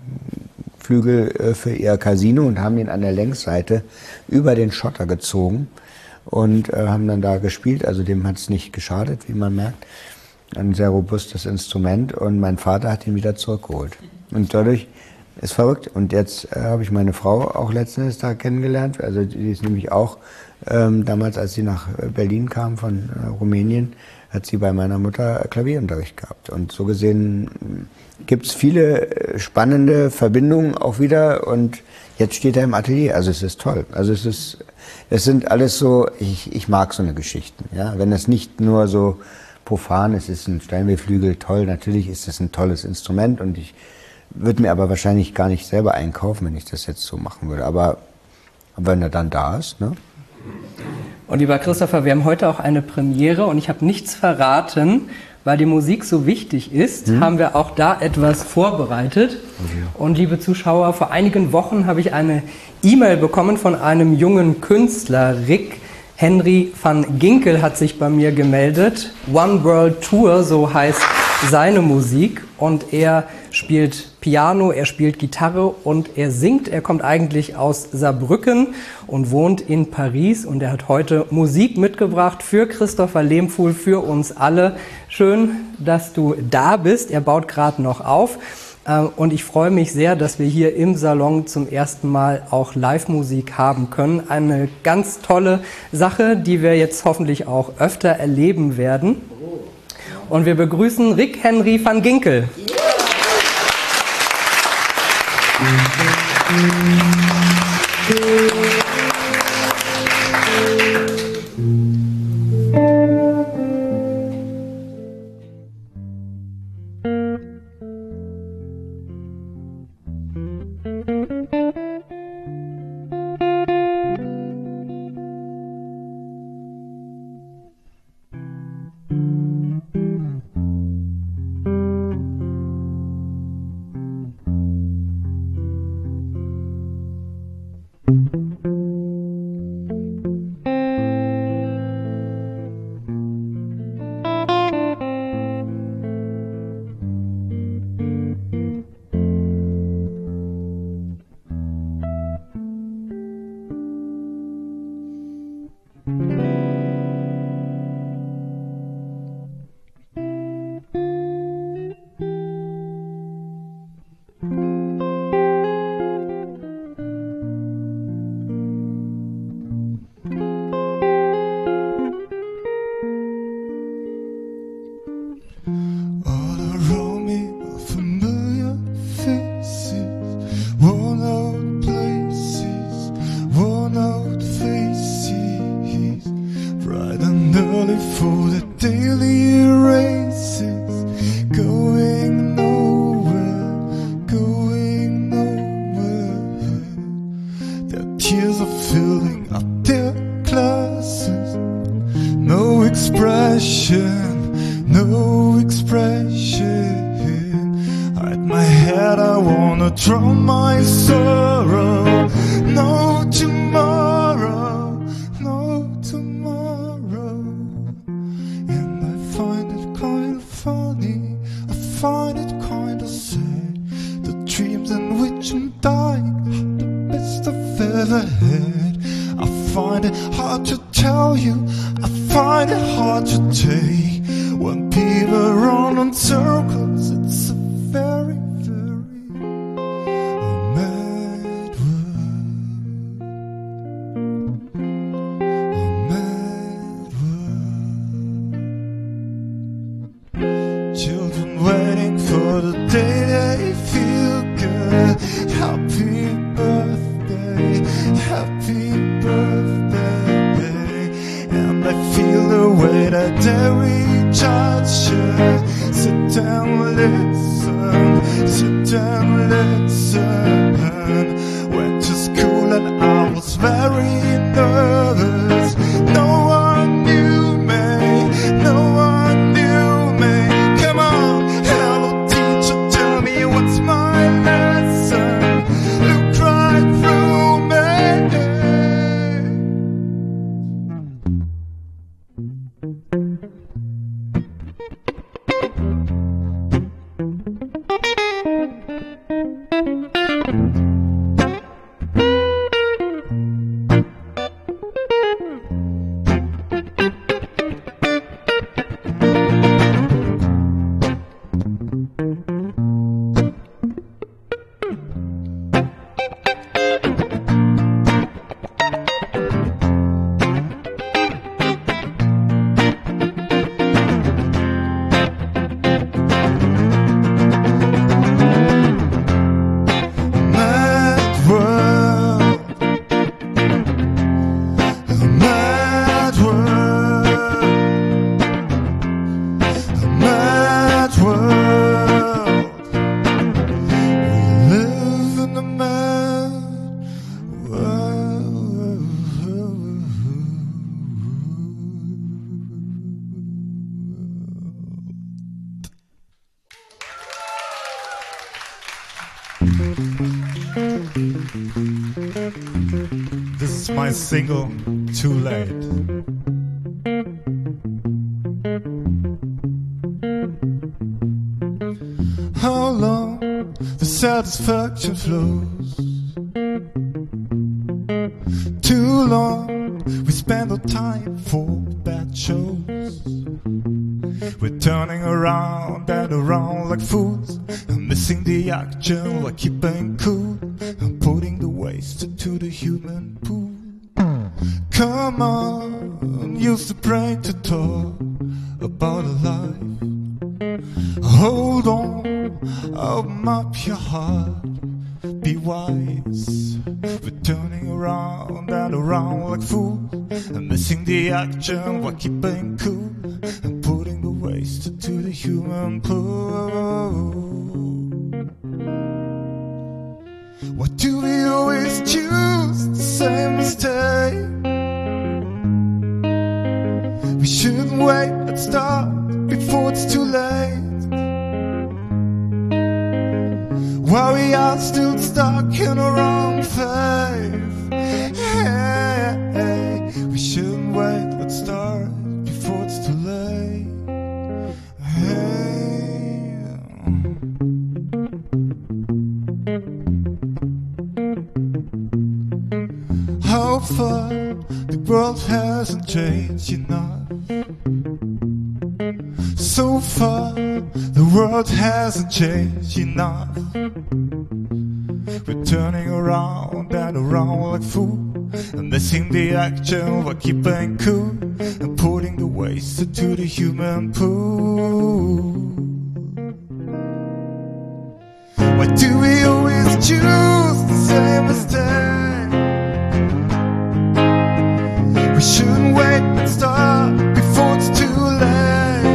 Flügel für ihr Casino und haben ihn an der Längsseite über den Schotter gezogen. Und haben dann da gespielt, also dem hat es nicht geschadet, wie man merkt. Ein sehr robustes Instrument und mein Vater hat ihn wieder zurückgeholt. Und dadurch ist verrückt. Und jetzt habe ich meine Frau auch letztens da kennengelernt, also die ist nämlich auch, damals als sie nach Berlin kam von Rumänien, hat sie bei meiner Mutter Klavierunterricht gehabt. Und so gesehen gibt es viele spannende Verbindungen auch wieder und jetzt steht er im Atelier, also es ist toll. Also es sind alles so, ich mag so eine Geschichten, ja. Wenn es nicht nur so profan ist, ist ein Steinway-Flügel toll, natürlich ist es ein tolles Instrument und ich würde mir aber wahrscheinlich gar nicht selber einkaufen, wenn ich das jetzt so machen würde, aber wenn er dann da ist, ne? Und lieber Christopher, wir haben heute auch eine Premiere und ich habe nichts verraten, weil die Musik so wichtig ist, haben wir auch da etwas vorbereitet. Und liebe Zuschauer, vor einigen Wochen habe ich eine E-Mail bekommen von einem jungen Künstler, Rick Henry van Ginkel hat sich bei mir gemeldet. One World Tour, so heißt seine Musik. Und er spielt Piano, er spielt Gitarre und er singt. Er kommt eigentlich aus Saarbrücken und wohnt in Paris. Und er hat heute Musik mitgebracht für Christopher Lehmfuhl, für uns alle. Schön, dass du da bist. Er baut gerade noch auf. Und ich freue mich sehr, dass wir hier im Salon zum ersten Mal auch Live-Musik haben können. Eine ganz tolle Sache, die wir jetzt hoffentlich auch öfter erleben werden. Und wir begrüßen Rick Henry van Ginkel. Children waiting for the day they feel good. Happy birthday, happy birthday. And I feel the way that every child should. Sit and listen, sit and listen. Went to school and I was very nervous. No one knew me, no one knew me. Come on, hello teacher, tell me what's my lesson. Look right through me. This is my single, Too Late. How long the satisfaction flows? Too long we spend our time for bad shows. We're turning around and around like fools, and missing the action while keeping cool, and putting the waste into the human pool. Come on, use the brain to talk about a life. Hold on, open up your heart, be wise. We're turning around and around like fools, and missing the action while keeping cool, and putting the waste into the human pool. Why do we always choose the same mistake? We shouldn't wait, let's start before it's too late. While we are still stuck in our own faith. Hey, we shouldn't wait, let's start before it's too late. Hey. How far the world hasn't changed enough. So far the world hasn't changed enough. We're turning around and around like fools, and missing the action while keeping cool, and putting the waste into the human pool. Why do we always choose the same mistake? We shouldn't wait and start before it's too late.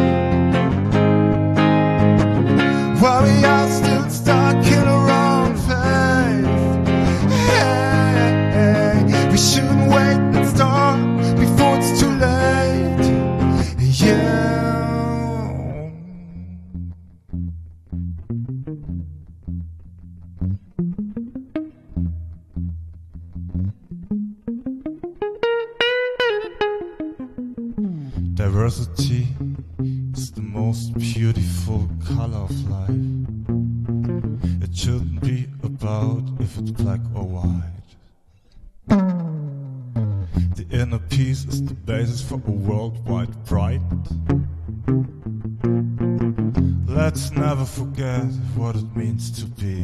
While we are still stuck in our own faith. Hey, we shouldn't wait and start before it's too late. Yeah. Diversity is the most beautiful color of life. It shouldn't be about if it's black or white. The inner peace is the basis for a worldwide pride. Let's never forget what it means to be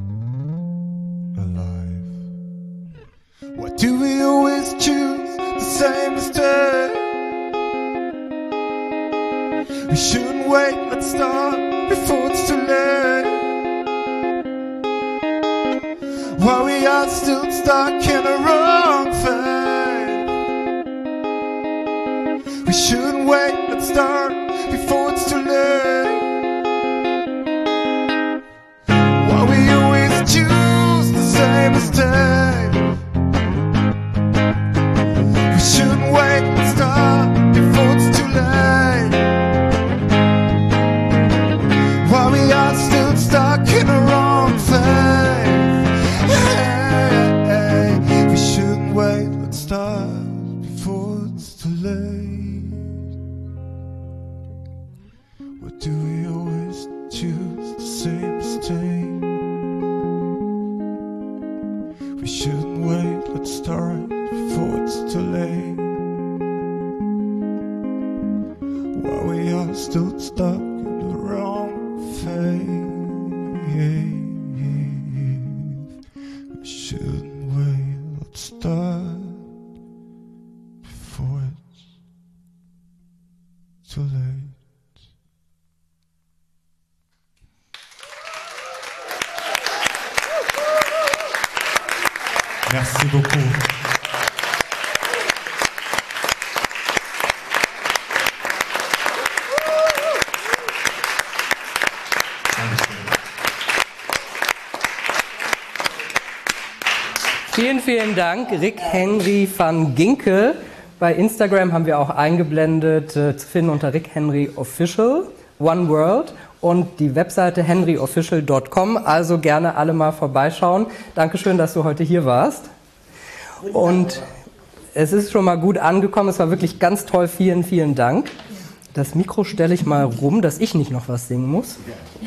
alive. Why do we always choose the same mistake? We shouldn't wait, let's start before it's too late. While we are still stuck in the wrong phase. We shouldn't wait, let's start before it's too late. While we always choose the same mistake. We shouldn't wait, let's start before it's too late. While we are still stuck in the wrong phase. Hey, we shouldn't wait, let's start before it's too late. Why do we always choose the same mistake? We shouldn't wait, let's start before it's too late. While we are still stuck in the wrong phase. We shouldn't wait, let's start before it's too late. Merci beaucoup. Vielen, vielen Dank, Rick Henry van Ginkel. Bei Instagram haben wir auch eingeblendet, zu finden unter Rick Henry Official, One World, und die Webseite henryofficial.com. Also gerne alle mal vorbeischauen. Dankeschön, dass du heute hier warst. Und es ist schon mal gut angekommen. Es war wirklich ganz toll. Vielen, vielen Dank. Das Mikro stelle ich mal rum, dass ich nicht noch was singen muss.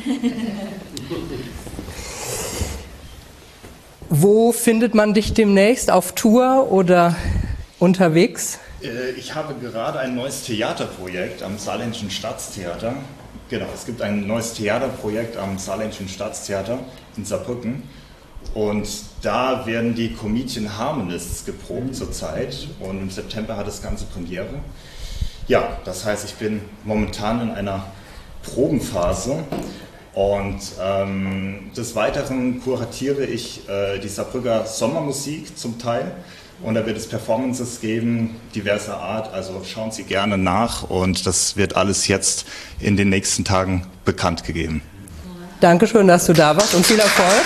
Wo findet man dich demnächst? Auf Tour oder unterwegs? Ich habe gerade ein neues Theaterprojekt am Saarländischen Staatstheater. Genau, es gibt ein neues Theaterprojekt am Saarländischen Staatstheater in Saarbrücken. Und da werden die Comedian Harmonists geprobt zurzeit. Und im September hat das Ganze Premiere. Ja, das heißt, ich bin momentan in einer Probenphase. Und des Weiteren kuratiere ich die Saarbrücker Sommermusik zum Teil. Und da wird es Performances geben, diverser Art. Also schauen Sie gerne nach. Und das wird alles jetzt in den nächsten Tagen bekannt gegeben. Dankeschön, dass du da warst und viel Erfolg.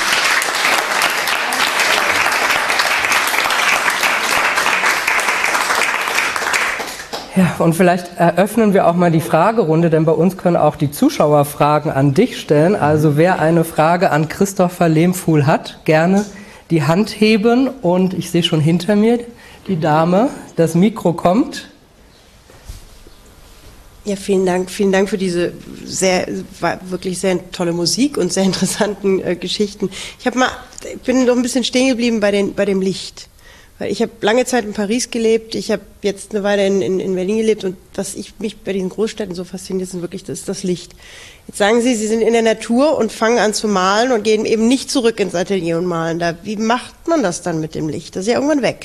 Ja, und vielleicht eröffnen wir auch mal die Fragerunde, denn bei uns können auch die Zuschauer Fragen an dich stellen. Also wer eine Frage an Christopher Lehmfuhl hat, gerne die Hand heben. Und ich sehe schon hinter mir die Dame, das Mikro kommt. Ja, vielen Dank für diese wirklich sehr tolle Musik und sehr interessanten Geschichten. Ich bin noch ein bisschen stehen geblieben bei dem Licht. Weil ich habe lange Zeit in Paris gelebt, ich habe jetzt eine Weile in Berlin gelebt, und was mich bei diesen Großstädten so fasziniert, ist wirklich das Licht. Jetzt sagen Sie sind in der Natur und fangen an zu malen und gehen eben nicht zurück ins Atelier und malen. Wie macht man das dann mit dem Licht? Das ist ja irgendwann weg.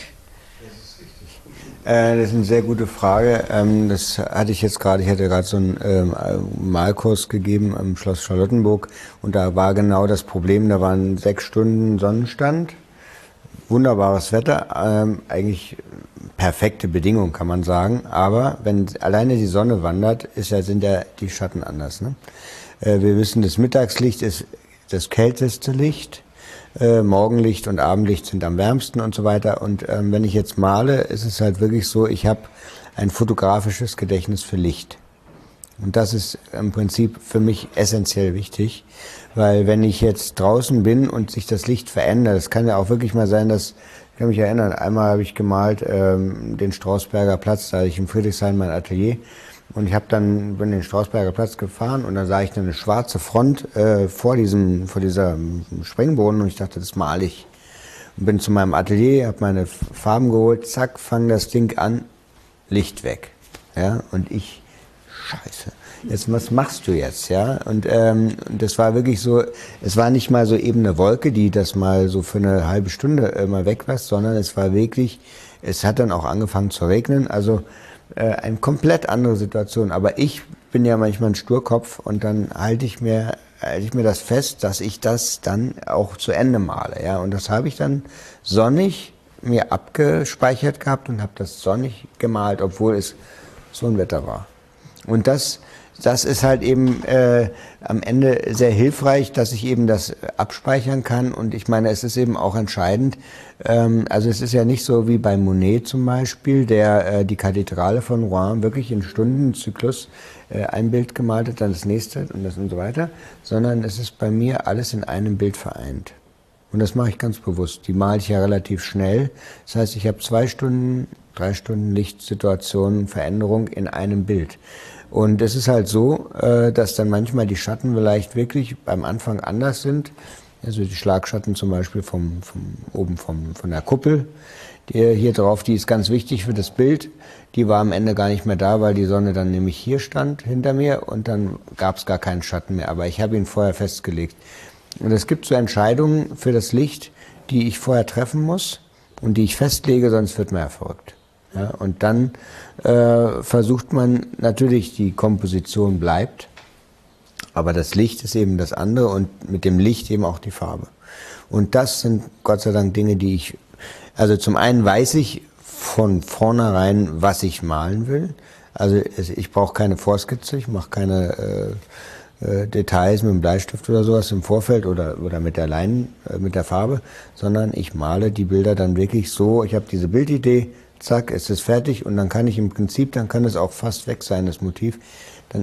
Das ist eine sehr gute Frage. Das hatte ich jetzt gerade, ich hatte gerade so einen Malkurs gegeben am Schloss Charlottenburg, und da war genau das Problem, da waren 6 Stunden Sonnenstand. Wunderbares Wetter, eigentlich perfekte Bedingungen, kann man sagen. Aber wenn alleine die Sonne wandert, sind ja die Schatten anders. Ne? Wir wissen, das Mittagslicht ist das kälteste Licht. Morgenlicht und Abendlicht sind am wärmsten und so weiter. Und wenn ich jetzt male, ist es halt wirklich so, ich habe ein fotografisches Gedächtnis für Licht. Und das ist im Prinzip für mich essentiell wichtig, weil wenn ich jetzt draußen bin und sich das Licht verändert, es kann ja auch wirklich mal sein, ich kann mich erinnern, einmal habe ich gemalt den Strausberger Platz, da hatte ich in Friedrichshain mein Atelier, und ich bin den Strausberger Platz gefahren, und dann sah ich dann eine schwarze Front vor dieser Springbrunnen, und ich dachte, das male ich. Und bin zu meinem Atelier, habe meine Farben geholt, zack, fang das Ding an, Licht weg. Ja, und ich, Scheiße, jetzt, was machst du jetzt, ja? Und das war wirklich so, es war nicht mal so eben eine Wolke, die das mal so für eine halbe Stunde mal weglässt, sondern es war wirklich, es hat dann auch angefangen zu regnen, also eine komplett andere Situation. Aber ich bin ja manchmal ein Sturkopf und dann halte ich mir das fest, dass ich das dann auch zu Ende male. Ja? Und das habe ich dann sonnig mir abgespeichert gehabt und habe das sonnig gemalt, obwohl es so ein Wetter war. Und das ist halt eben am Ende sehr hilfreich, dass ich eben das abspeichern kann. Und ich meine, es ist eben auch entscheidend. Also es ist ja nicht so wie bei Monet zum Beispiel, der die Kathedrale von Rouen wirklich in Stundenzyklus ein Bild gemalt hat, dann das nächste und das und so weiter, sondern es ist bei mir alles in einem Bild vereint. Und das mache ich ganz bewusst. Die male ich ja relativ schnell. Das heißt, ich habe 2 Stunden, 3 Stunden Lichtsituationen, Veränderung in einem Bild. Und es ist halt so, dass dann manchmal die Schatten vielleicht wirklich beim Anfang anders sind. Also die Schlagschatten zum Beispiel von der Kuppel, die hier drauf, die ist ganz wichtig für das Bild. Die war am Ende gar nicht mehr da, weil die Sonne dann nämlich hier stand hinter mir und dann gab es gar keinen Schatten mehr. Aber ich habe ihn vorher festgelegt. Und es gibt so Entscheidungen für das Licht, die ich vorher treffen muss und die ich festlege, sonst wird man ja verrückt. Ja, und dann versucht man natürlich, die Komposition bleibt, aber das Licht ist eben das andere und mit dem Licht eben auch die Farbe. Und das sind Gott sei Dank Dinge, die also zum einen weiß ich von vornherein, was ich malen will. Also ich brauche keine Vorskizze, ich mache keine Details mit dem Bleistift oder sowas im Vorfeld oder mit der mit der Farbe, sondern ich male die Bilder dann wirklich so, ich habe diese Bildidee, zack, es ist fertig und dann kann ich im Prinzip, dann kann es auch fast weg sein, das Motiv. Dann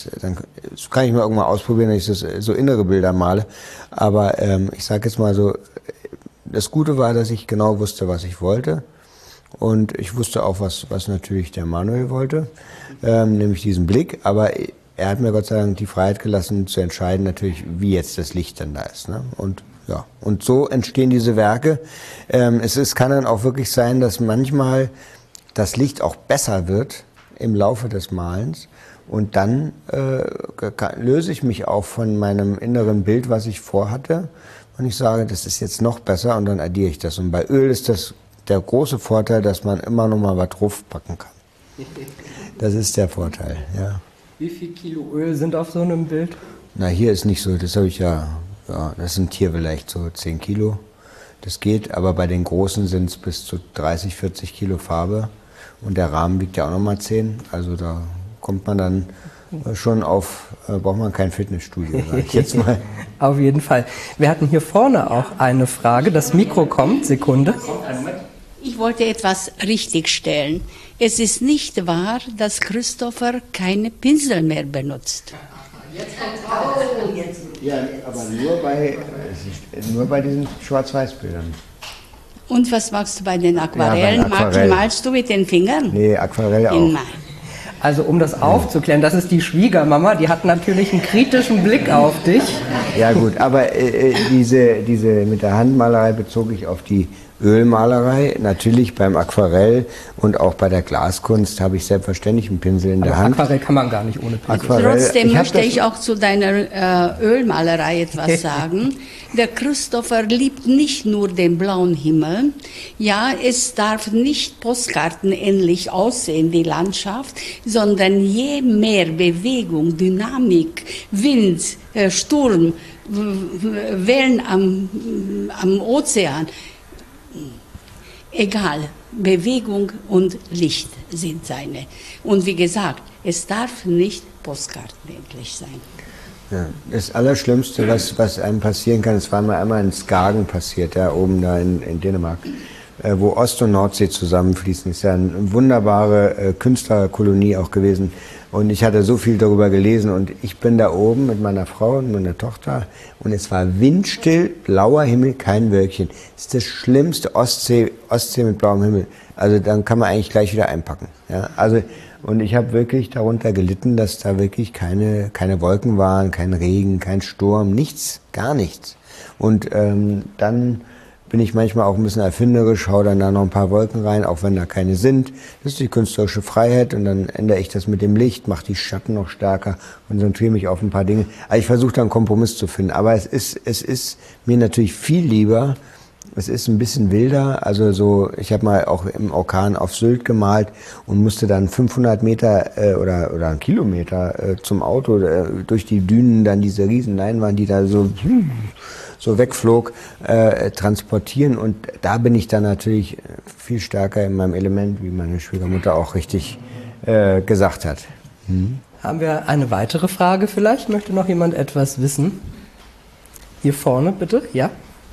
kann ich mal irgendwann ausprobieren, dass ich so innere Bilder male. Aber ich sage jetzt mal so, das Gute war, dass ich genau wusste, was ich wollte. Und ich wusste auch, was natürlich der Manuel wollte, nämlich diesen Blick. Aber er hat mir Gott sei Dank die Freiheit gelassen, zu entscheiden natürlich, wie jetzt das Licht dann da ist. Ne? Und so entstehen diese Werke. Es kann dann auch wirklich sein, dass manchmal das Licht auch besser wird im Laufe des Malens. Und dann löse ich mich auch von meinem inneren Bild, was ich vorhatte. Und ich sage, das ist jetzt noch besser und dann addiere ich das. Und bei Öl ist das der große Vorteil, dass man immer noch mal was draufpacken kann. Das ist der Vorteil, ja. Wie viel Kilo Öl sind auf so einem Bild? Na, hier ist nicht so, das habe ich ja, das sind hier vielleicht so 10 Kilo. Das geht, aber bei den großen sind es bis zu 30, 40 Kilo Farbe. Und der Rahmen wiegt ja auch nochmal 10. Also da kommt man dann schon braucht man kein Fitnessstudio, sag ich jetzt mal. Auf jeden Fall. Wir hatten hier vorne auch eine Frage. Das Mikro kommt, Sekunde. Ich wollte etwas richtigstellen. Es ist nicht wahr, dass Christopher keine Pinsel mehr benutzt. Ja, aber nur bei diesen Schwarz-Weiß-Bildern. Und was machst du bei den Aquarellen? Ja, bei Aquarell. Malst du mit den Fingern? Nee, Aquarelle auch. Nein. Also um das aufzuklären, das ist die Schwiegermama, die hat natürlich einen kritischen Blick auf dich. Ja gut, aber diese mit der Handmalerei bezog ich auf die Ölmalerei. Natürlich beim Aquarell und auch bei der Glaskunst habe ich selbstverständlich einen Pinsel in der Hand. Aquarell kann man gar nicht ohne Pinsel. Trotzdem möchte ich auch zu deiner Ölmalerei etwas sagen. Der Christopher liebt nicht nur den blauen Himmel. Ja, es darf nicht postkartenähnlich aussehen, die Landschaft, sondern je mehr Bewegung, Dynamik, Wind, Sturm, Wellen am Ozean, egal, Bewegung und Licht sind seine. Und wie gesagt, es darf nicht postkartenähnlich sein. Ja, das Allerschlimmste, was einem passieren kann, es war mir einmal in Skagen passiert, ja, oben da in Dänemark, wo Ost- und Nordsee zusammenfließen. Ist ja eine wunderbare Künstlerkolonie auch gewesen. Und ich hatte so viel darüber gelesen und ich bin da oben mit meiner Frau und meiner Tochter und es war windstill, blauer Himmel, kein Wölkchen. Das ist das schlimmste, Ostsee mit blauem Himmel. Also dann kann man eigentlich gleich wieder einpacken. Ja? Also, und ich habe wirklich darunter gelitten, dass da wirklich keine Wolken waren, kein Regen, kein Sturm, nichts, gar nichts. Und dann bin ich manchmal auch ein bisschen erfinderisch, hau dann da noch ein paar Wolken rein, auch wenn da keine sind. Das ist die künstlerische Freiheit und dann ändere ich das mit dem Licht, mache die Schatten noch stärker, konzentriere mich auf ein paar Dinge. Also ich versuche da einen Kompromiss zu finden, aber es ist mir natürlich viel lieber, es ist ein bisschen wilder. Also so, ich habe mal auch im Orkan auf Sylt gemalt und musste dann 500 Meter oder einen Kilometer zum Auto durch die Dünen dann diese riesen Leinwand, die da so wegflog, transportieren. Und da bin ich dann natürlich viel stärker in meinem Element, wie meine Schwiegermutter auch richtig gesagt hat. Haben wir eine weitere Frage vielleicht? Möchte noch jemand etwas wissen? Hier vorne, bitte. Ja.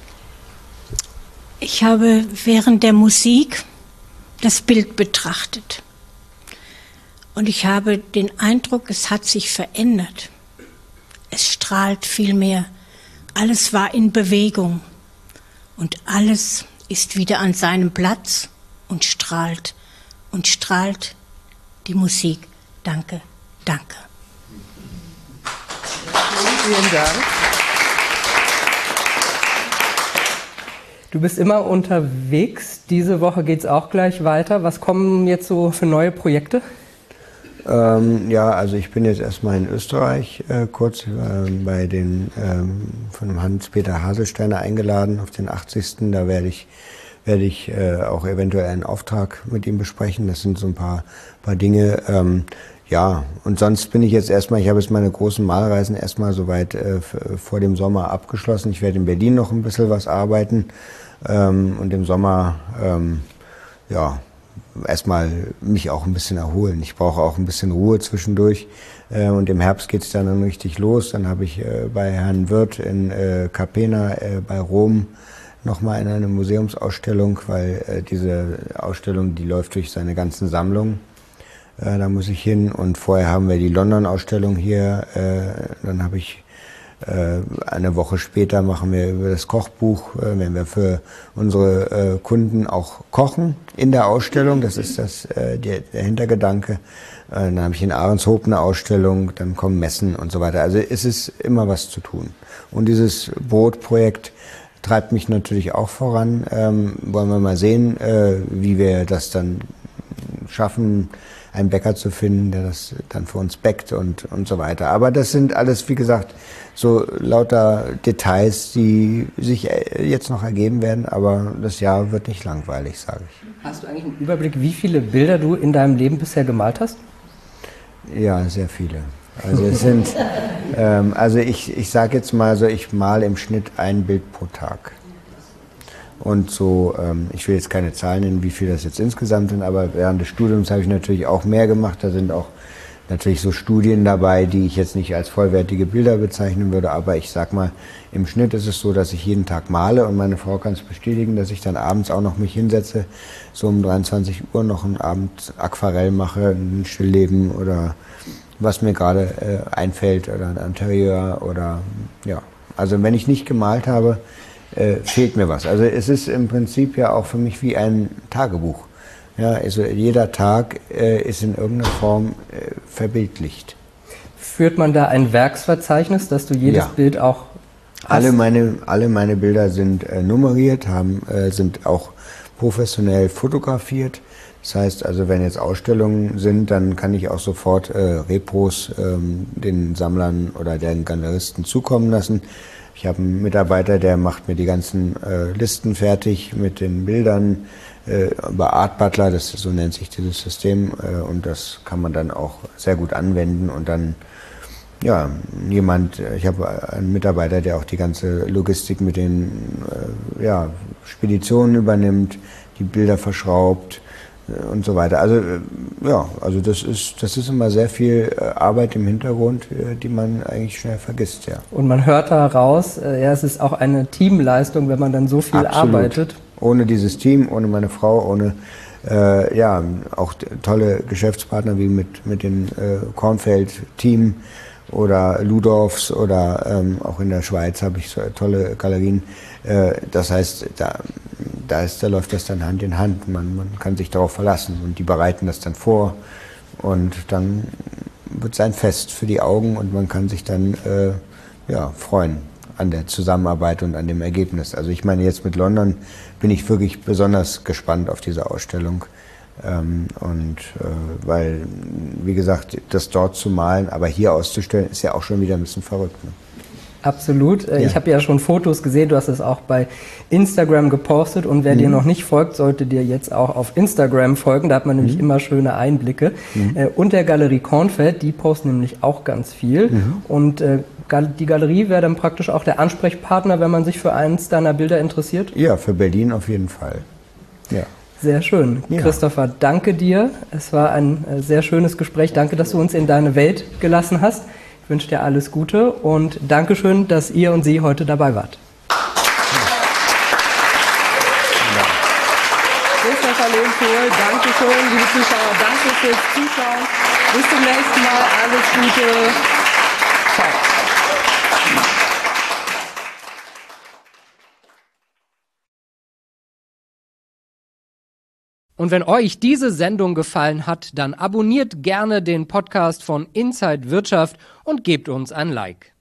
Ich habe während der Musik das Bild betrachtet. Und ich habe den Eindruck, es hat sich verändert. Es strahlt viel mehr. Alles war in Bewegung. Und alles ist wieder an seinem Platz und strahlt. Und strahlt die Musik. Danke, danke. Vielen Dank. Du bist immer unterwegs. Diese Woche geht es auch gleich weiter. Was kommen jetzt so für neue Projekte? Ja, also ich bin jetzt erstmal in Österreich kurz bei den von dem Hans-Peter Haselsteiner eingeladen auf den 80. Da werde ich auch eventuell einen Auftrag mit ihm besprechen. Das sind so ein paar Dinge. Ja, und sonst bin ich jetzt erstmal, ich habe jetzt meine großen Malreisen erstmal soweit vor dem Sommer abgeschlossen. Ich werde in Berlin noch ein bisschen was arbeiten und im Sommer, ja, erstmal mich auch ein bisschen erholen. Ich brauche auch ein bisschen Ruhe zwischendurch und im Herbst geht es dann richtig los. Dann habe ich bei Herrn Wirth in Capena bei Rom nochmal in eine Museumsausstellung, weil diese Ausstellung, die läuft durch seine ganzen Sammlungen. Da muss ich hin und vorher haben wir die London-Ausstellung hier. Dann habe ich eine Woche später machen wir über das Kochbuch, wenn wir für unsere Kunden auch kochen in der Ausstellung. Das ist der Hintergedanke. Dann habe ich in Ahrenshoop eine Ausstellung, dann kommen Messen und so weiter. Also es ist immer was zu tun. Und dieses Brotprojekt treibt mich natürlich auch voran. Wollen wir mal sehen, wie wir das dann schaffen, einen Bäcker zu finden, der das dann für uns bäckt und so weiter. Aber das sind alles, wie gesagt, so lauter Details, die sich jetzt noch ergeben werden, aber das Jahr wird nicht langweilig, sage ich. Hast du eigentlich einen Überblick, wie viele Bilder du in deinem Leben bisher gemalt hast? Ja, sehr viele. Also es sind, also ich sage jetzt mal so, ich male im Schnitt ein Bild pro Tag. Und so, ich will jetzt keine Zahlen nennen, wie viel das jetzt insgesamt sind, aber während des Studiums habe ich natürlich auch mehr gemacht. Da sind auch natürlich so Studien dabei, die ich jetzt nicht als vollwertige Bilder bezeichnen würde, aber ich sag mal, im Schnitt ist es so, dass ich jeden Tag male und meine Frau kann es bestätigen, dass ich dann abends auch noch mich hinsetze, so um 23 Uhr noch einen Abend Aquarell mache, ein Stillleben oder was mir gerade einfällt oder ein Interieur oder ja. Also wenn ich nicht gemalt habe, fehlt mir was. Also es ist im Prinzip ja auch für mich wie ein Tagebuch. Ja, also jeder Tag ist in irgendeiner Form verbildlicht. Führt man da ein Werksverzeichnis, dass du jedes Bild auch hast? Alle meine Bilder sind nummeriert, sind auch professionell fotografiert. Das heißt also, wenn jetzt Ausstellungen sind, dann kann ich auch sofort Repros den Sammlern oder den Galeristen zukommen lassen. Ich habe einen Mitarbeiter, der macht mir die ganzen Listen fertig mit den Bildern über Art Butler, so nennt sich dieses System, und das kann man dann auch sehr gut anwenden und dann ja, ich habe einen Mitarbeiter, der auch die ganze Logistik mit den Speditionen übernimmt, die Bilder verschraubt und so weiter. Also ja, also das ist immer sehr viel Arbeit im Hintergrund, die man eigentlich schnell vergisst, ja. Und man hört da raus, es ist auch eine Teamleistung, wenn man dann so viel arbeitet. Ohne dieses Team, ohne meine Frau, ohne auch tolle Geschäftspartner wie mit dem Kornfeld-Team oder Ludorfs oder auch in der Schweiz habe ich so tolle Galerien. Das heißt, da läuft das dann Hand in Hand. Man kann sich darauf verlassen und die bereiten das dann vor und dann wird es ein Fest für die Augen und man kann sich dann freuen an der Zusammenarbeit und an dem Ergebnis. Also ich meine, jetzt mit London bin ich wirklich besonders gespannt auf diese Ausstellung. Weil, wie gesagt, das dort zu malen, aber hier auszustellen, ist ja auch schon wieder ein bisschen verrückt. Ne? Absolut. Ich habe ja schon Fotos gesehen, du hast es auch bei Instagram gepostet und wer dir noch nicht folgt, sollte dir jetzt auch auf Instagram folgen, da hat man nämlich immer schöne Einblicke. Und der Galerie Kornfeld, die posten nämlich auch ganz viel und die Galerie wäre dann praktisch auch der Ansprechpartner, wenn man sich für eins deiner Bilder interessiert? Ja, für Berlin auf jeden Fall. Ja. Sehr schön. Ja. Christopher, danke dir. Es war ein sehr schönes Gespräch. Danke, dass du uns in deine Welt gelassen hast. Ich wünsche dir alles Gute und Dankeschön, dass ihr und Sie heute dabei wart. Christopher Lehmkohl, Dankeschön, liebe Zuschauer, danke fürs Zuschauen. Bis zum nächsten Mal, alles Gute. Ciao. Und wenn euch diese Sendung gefallen hat, dann abonniert gerne den Podcast von Inside Wirtschaft und gebt uns ein Like.